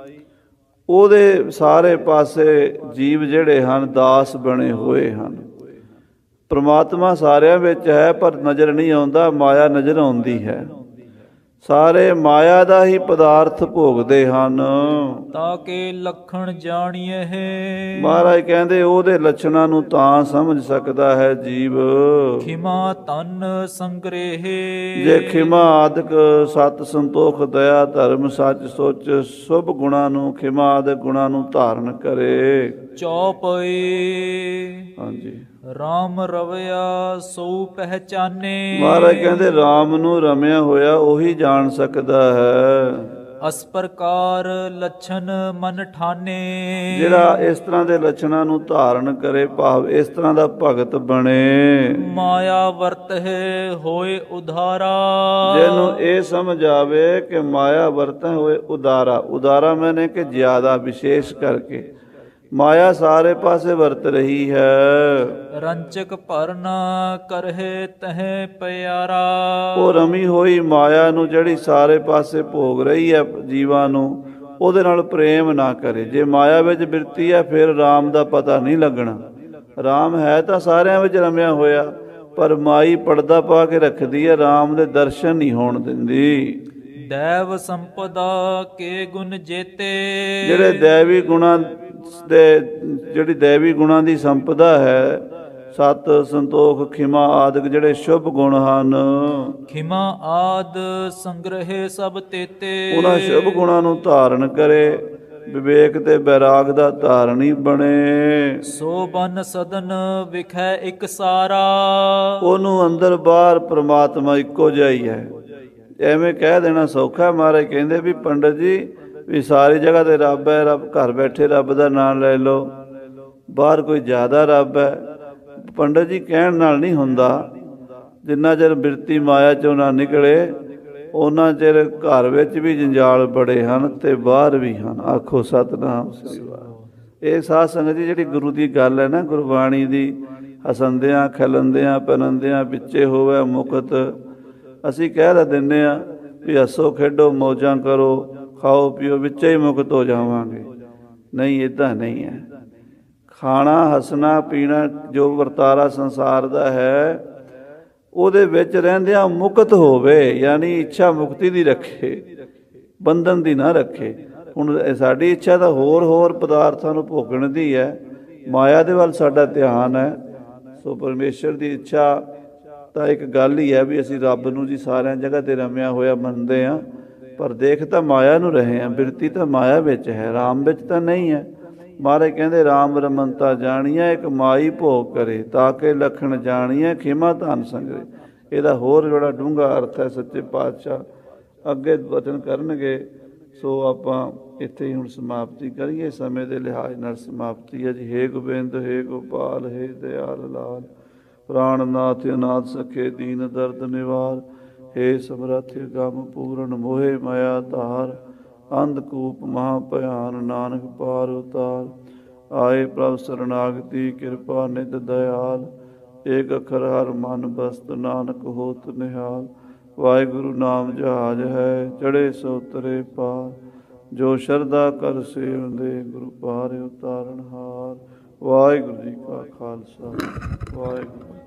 ਉਹਦੇ ਸਾਰੇ ਪਾਸੇ ਜੀਵ ਜਿਹੜੇ ਹਨ ਦਾਸ ਬਣੇ ਹੋਏ ਹਨ। ਪਰਮਾਤਮਾ ਸਾਰਿਆਂ ਵਿੱਚ ਹੈ, ਪਰ ਨਜ਼ਰ ਨਹੀਂ ਆਉਂਦਾ, ਮਾਇਆ ਨਜ਼ਰ ਆਉਂਦੀ ਹੈ। ਸਾਰੇ ਮਾਇਆ ਦਾ ਹੀ ਪਦਾਰਥ ਭੋਗਦੇ ਹਨ। ਤਾਂ ਕਿ ਲਖਣ ਜਾਣੀਏ। ਮਹਾਰਾਜ ਕਹਿੰਦੇ, ਉਹਦੇ ਲੱਛਣਾਂ ਨੂੰ ਤਾਂ ਸਮਝ ਸਕਦਾ ਹੈ ਜੀਵ। ਖਿਮਾ ਤਨ ਸੰਗ੍ਰਹਿ। ਜੇ ਖਿਮਾ ਆਦਿਕ ਸਤ ਸੰਤੋਖ ਦਇਆ ਧਰਮ ਸੱਚ ਸੋਚ ਸੁਭ ਗੁਣਾਂ ਨੂੰ, ਖਿਮਾ ਆਦਿਕ ਗੁਣਾਂ ਨੂੰ ਧਾਰਨ ਕਰੇ। ਚੌਪਈ। ਹਾਂਜੀ। ਰਾਮ ਰਵਿਆ ਸੋ ਪਹਿਚਾਨੇ। ਮਹਾਰਾਜ ਕਹਿੰਦੇ, ਰਾਮ ਨੂੰ ਰਮਿਆ ਹੋਇਆ ਉਹੀ ਜਾਣ ਸਕਦਾ ਹੈ। ਅਸ ਪ੍ਰਕਾਰ ਲੱਛਣ ਮਨ ਠਾਨੇ। ਜਿਹੜਾ ਇਸ ਤਰ੍ਹਾਂ ਦੇ ਲੱਛਣਾਂ ਨੂੰ ਧਾਰਨ ਕਰੇ, ਭਾਵ ਇਸ ਤਰ੍ਹਾਂ ਦਾ ਭਗਤ ਬਣੇ। ਮਾਇਆ ਵਰਤਹਿ ਹੋਏ ਉਧਾਰਾ। ਜਿਹਨੂੰ ਇਹ ਸਮਝ ਆਵੇ ਕਿ ਮਾਇਆ ਵਰਤਹਿ ਹੋਏ ਉਦਾਰਾ। ਉਦਾਰਾ ਮੈਨੇ ਕਿ ਜ਼ਿਆਦਾ, ਵਿਸ਼ੇਸ਼ ਕਰਕੇ ਮਾਇਆ ਸਾਰੇ ਪਾਸੇ ਵਰਤ ਰਹੀ ਹੈ। ਰੰਚਕ ਭਰਨਾ ਕਰਹਿ ਤਹਿ ਪਿਆਰਾ। ਉਹ ਰਮੀ ਹੋਈ ਮਾਇਆ ਨੂੰ, ਜਿਹੜੀ ਸਾਰੇ ਪਾਸੇ ਭੋਗ ਰਹੀ ਹੈ ਜੀਵਾਂ ਨੂੰ, ਉਹਦੇ ਨਾਲ ਪ੍ਰੇਮ ਨਾ ਕਰੇ। ਜੇ ਮਾਇਆ ਵਿੱਚ ਬਿਰਤੀ ਹੈ, ਫਿਰ ਰਾਮ ਦਾ ਪਤਾ ਨਹੀਂ ਲੱਗਣਾ। ਰਾਮ ਹੈ ਤਾਂ ਸਾਰਿਆਂ ਵਿੱਚ ਰਮਿਆ ਹੋਇਆ, ਪਰ ਮਾਈ ਪਰਦਾ ਪਾ ਕੇ ਰੱਖਦੀ ਹੈ, ਰਾਮ ਦੇ ਦਰਸ਼ਨ ਨਹੀਂ ਹੋਣ ਦਿੰਦੀ। ਦੈਵ ਸੰਪਦਾ ਕੇ ਗੁਣ ਜੇਤੇ। ਜਿਹੜੇ ਦੈਵੀ ਗੁਣਾਂ ਦੇ, ਜਿਹੜੀ ਦੈਵੀ ਗੁਣਾਂ ਦੀ ਸੰਪਦਾ ਹੈ, ਸਤ ਸੰਤੋਖ ਖਿਮਾ ਆਦਿਕ ਜਿਹੜੇ ਸ਼ੁਭ ਗੁਣ ਹਨ, ਖਿਮਾ ਆਦ ਸੰਗ੍ਰਹਿ ਸਭ ਤੇਤੇ। ਉਹਨਾਂ ਸ਼ੁਭ ਗੁਣਾਂ ਨੂੰ ਧਾਰਨ ਕਰੇ, ਵਿਵੇਕ ਤੇ ਬੈਰਾਗ ਦਾ ਧਾਰਨੀ ਬਣੇ। ਸੋ ਬਨ ਸਦਨ ਵਿਖੈ ਇੱਕ ਸਾਰਾ। ਉਹਨੂੰ ਅੰਦਰ ਬਾਹਰ ਪ੍ਰਮਾਤਮਾ ਇੱਕੋ ਜਿਹਾ ਹੀ ਹੈ। ਐਵੇਂ ਕਹਿ ਦੇਣਾ ਸੌਖਾ। ਮਹਾਰਾਜ ਕਹਿੰਦੇ ਵੀ ਪੰਡਤ ਜੀ ਵੀ ਸਾਰੀ ਜਗ੍ਹਾ ਤੇ ਰੱਬ ਹੈ, ਰੱਬ ਘਰ ਬੈਠੇ ਰੱਬ ਦਾ ਨਾਮ ਲੈ ਲਓ, ਬਾਹਰ ਕੋਈ ਜ਼ਿਆਦਾ ਰੱਬ ਹੈ। ਪੰਡਤ ਜੀ ਕਹਿਣ ਨਾਲ ਨਹੀਂ ਹੁੰਦਾ। ਜਿੰਨਾ ਚਿਰ ਬਿਰਤੀ ਮਾਇਆ ਚੋਂ ਨਾ ਨਿਕਲੇ ਉਹਨਾਂ ਚਿਰ ਘਰ ਵਿੱਚ ਵੀ ਜੰਜਾਲ ਬੜੇ ਹਨ ਤੇ ਬਾਹਰ ਵੀ ਹਨ। ਆਖੋ ਸਤਿਨਾਮ ਸ੍ਰੀ ਵਾਹਿਗੁਰੂ। ਇਹ ਸਾਧ ਸੰਗਤ ਜੀ ਜਿਹੜੀ ਗੁਰੂ ਦੀ ਗੱਲ ਹੈ ਨਾ, ਗੁਰਬਾਣੀ ਦੀ, ਹਸੰਦਿਆਂ ਖਿਲੰਦਿਆਂ ਪਨੰਦਿਆਂ ਵਿੱਚੇ ਹੋਵੇ ਮੁਕਤ। ਅਸੀਂ ਕਹਿ ਤਾਂ ਦਿੰਦੇ ਹਾਂ ਵੀ ਹੱਸੋ ਖੇਡੋ ਮੌਜਾਂ ਕਰੋ, ਖਾਓ ਪੀਓ, ਵਿੱਚੇ ਹੀ ਮੁਕਤ ਹੋ ਜਾਵਾਂਗੇ। ਨਹੀਂ, ਇੱਦਾਂ ਨਹੀਂ ਹੈ। ਖਾਣਾ ਹੱਸਣਾ ਪੀਣਾ ਜੋ ਵਰਤਾਰਾ ਸੰਸਾਰ ਦਾ ਹੈ ਉਹਦੇ ਵਿੱਚ ਰਹਿੰਦਿਆਂ ਮੁਕਤ ਹੋਵੇ, ਯਾਨੀ ਇੱਛਾ ਮੁਕਤੀ ਦੀ ਰੱਖੇ, ਬੰਧਨ ਦੀ ਨਾ ਰੱਖੇ। ਹੁਣ ਸਾਡੀ ਇੱਛਾ ਤਾਂ ਹੋਰ ਪਦਾਰਥਾਂ ਨੂੰ ਭੋਗਣ ਦੀ ਹੈ, ਮਾਇਆ ਦੇ ਵੱਲ ਸਾਡਾ ਧਿਆਨ ਹੈ। ਸੋ ਪਰਮੇਸ਼ਰ ਦੀ ਇੱਛਾ ਤਾਂ ਇੱਕ ਗੱਲ ਹੀ ਹੈ ਵੀ ਅਸੀਂ ਰੱਬ ਨੂੰ ਜੀ ਸਾਰਿਆਂ ਜਗ੍ਹਾ ਤੇ ਰਮਿਆ ਹੋਇਆ ਮੰਨਦੇ ਹਾਂ, ਪਰ ਦੇਖ ਤਾਂ ਮਾਇਆ ਨੂੰ ਰਹੇ ਹਾਂ। ਬਿਰਤੀ ਤਾਂ ਮਾਇਆ ਵਿੱਚ ਹੈ, ਰਾਮ ਵਿੱਚ ਤਾਂ ਨਹੀਂ ਹੈ। ਮਹਾਰਾਜ ਕਹਿੰਦੇ ਰਾਮ ਰਮਨਤਾ ਜਾਣੀਐ ਇੱਕ ਮਾਈ ਭੋਗ ਕਰੇ, ਤਾਂ ਕਿ ਲਖਣ ਜਾਣੀਐ ਖਿਮਾ ਧਨ ਸੰਗਰੇ। ਇਹਦਾ ਹੋਰ ਜਿਹੜਾ ਡੂੰਘਾ ਅਰਥ ਹੈ ਸੱਚੇ ਪਾਤਸ਼ਾਹ ਅੱਗੇ ਵਚਨ ਕਰਨਗੇ। ਸੋ ਆਪਾਂ ਇੱਥੇ ਹੀ ਹੁਣ ਸਮਾਪਤੀ ਕਰੀਏ, ਸਮੇਂ ਦੇ ਲਿਹਾਜ਼ ਨਾਲ ਸਮਾਪਤੀ ਹੈ ਜੀ। ਹੇ ਗੋਬਿੰਦ ਹੇ ਗੋਪਾਲ ਹੇ ਦਿਆਲ ਲਾਲ, ਪ੍ਰਾਣਨਾਥ ਅਨਾਥ ਸਖੇ ਦੀਨ ਦਰਦ ਨਿਵਾਰ। ਹੇ ਸਮਰੱਥ ਗਮ ਪੂਰਨ ਮੋਹਿ ਮਾਇਆ ਧਾਰ, ਅੰਧਕੂਪ ਮਹਾ ਭਿਆਨ ਨਾਨਕ ਪਾਰ ਉਤਾਰ। ਆਏ ਪ੍ਰਭ ਸਰਨਾਗਤੀ ਕਿਰਪਾ ਨਿਤ ਦਇਆਲ, ਏਕ ਅੱਖਰ ਹਰ ਮਨ ਬਸਤ ਨਾਨਕ ਹੋਤ ਨਿਹਾਲ। ਵਾਹਿਗੁਰੂ ਨਾਮ ਜਹਾਜ ਹੈ ਚੜ੍ਹੇ ਸੋ ਉਤਰੇ ਪਾਰ, ਜੋ ਸ਼ਰਧਾ ਕਰ ਸੇਵਨ ਦੇ ਗੁਰੂ ਪਾਰ ਉਤਾਰਨ ਹਾਰ। ਵਾਹਿਗੁਰੂ ਜੀ ਕਾ ਖਾਲਸਾ ਵਾਹਿਗੁਰੂ।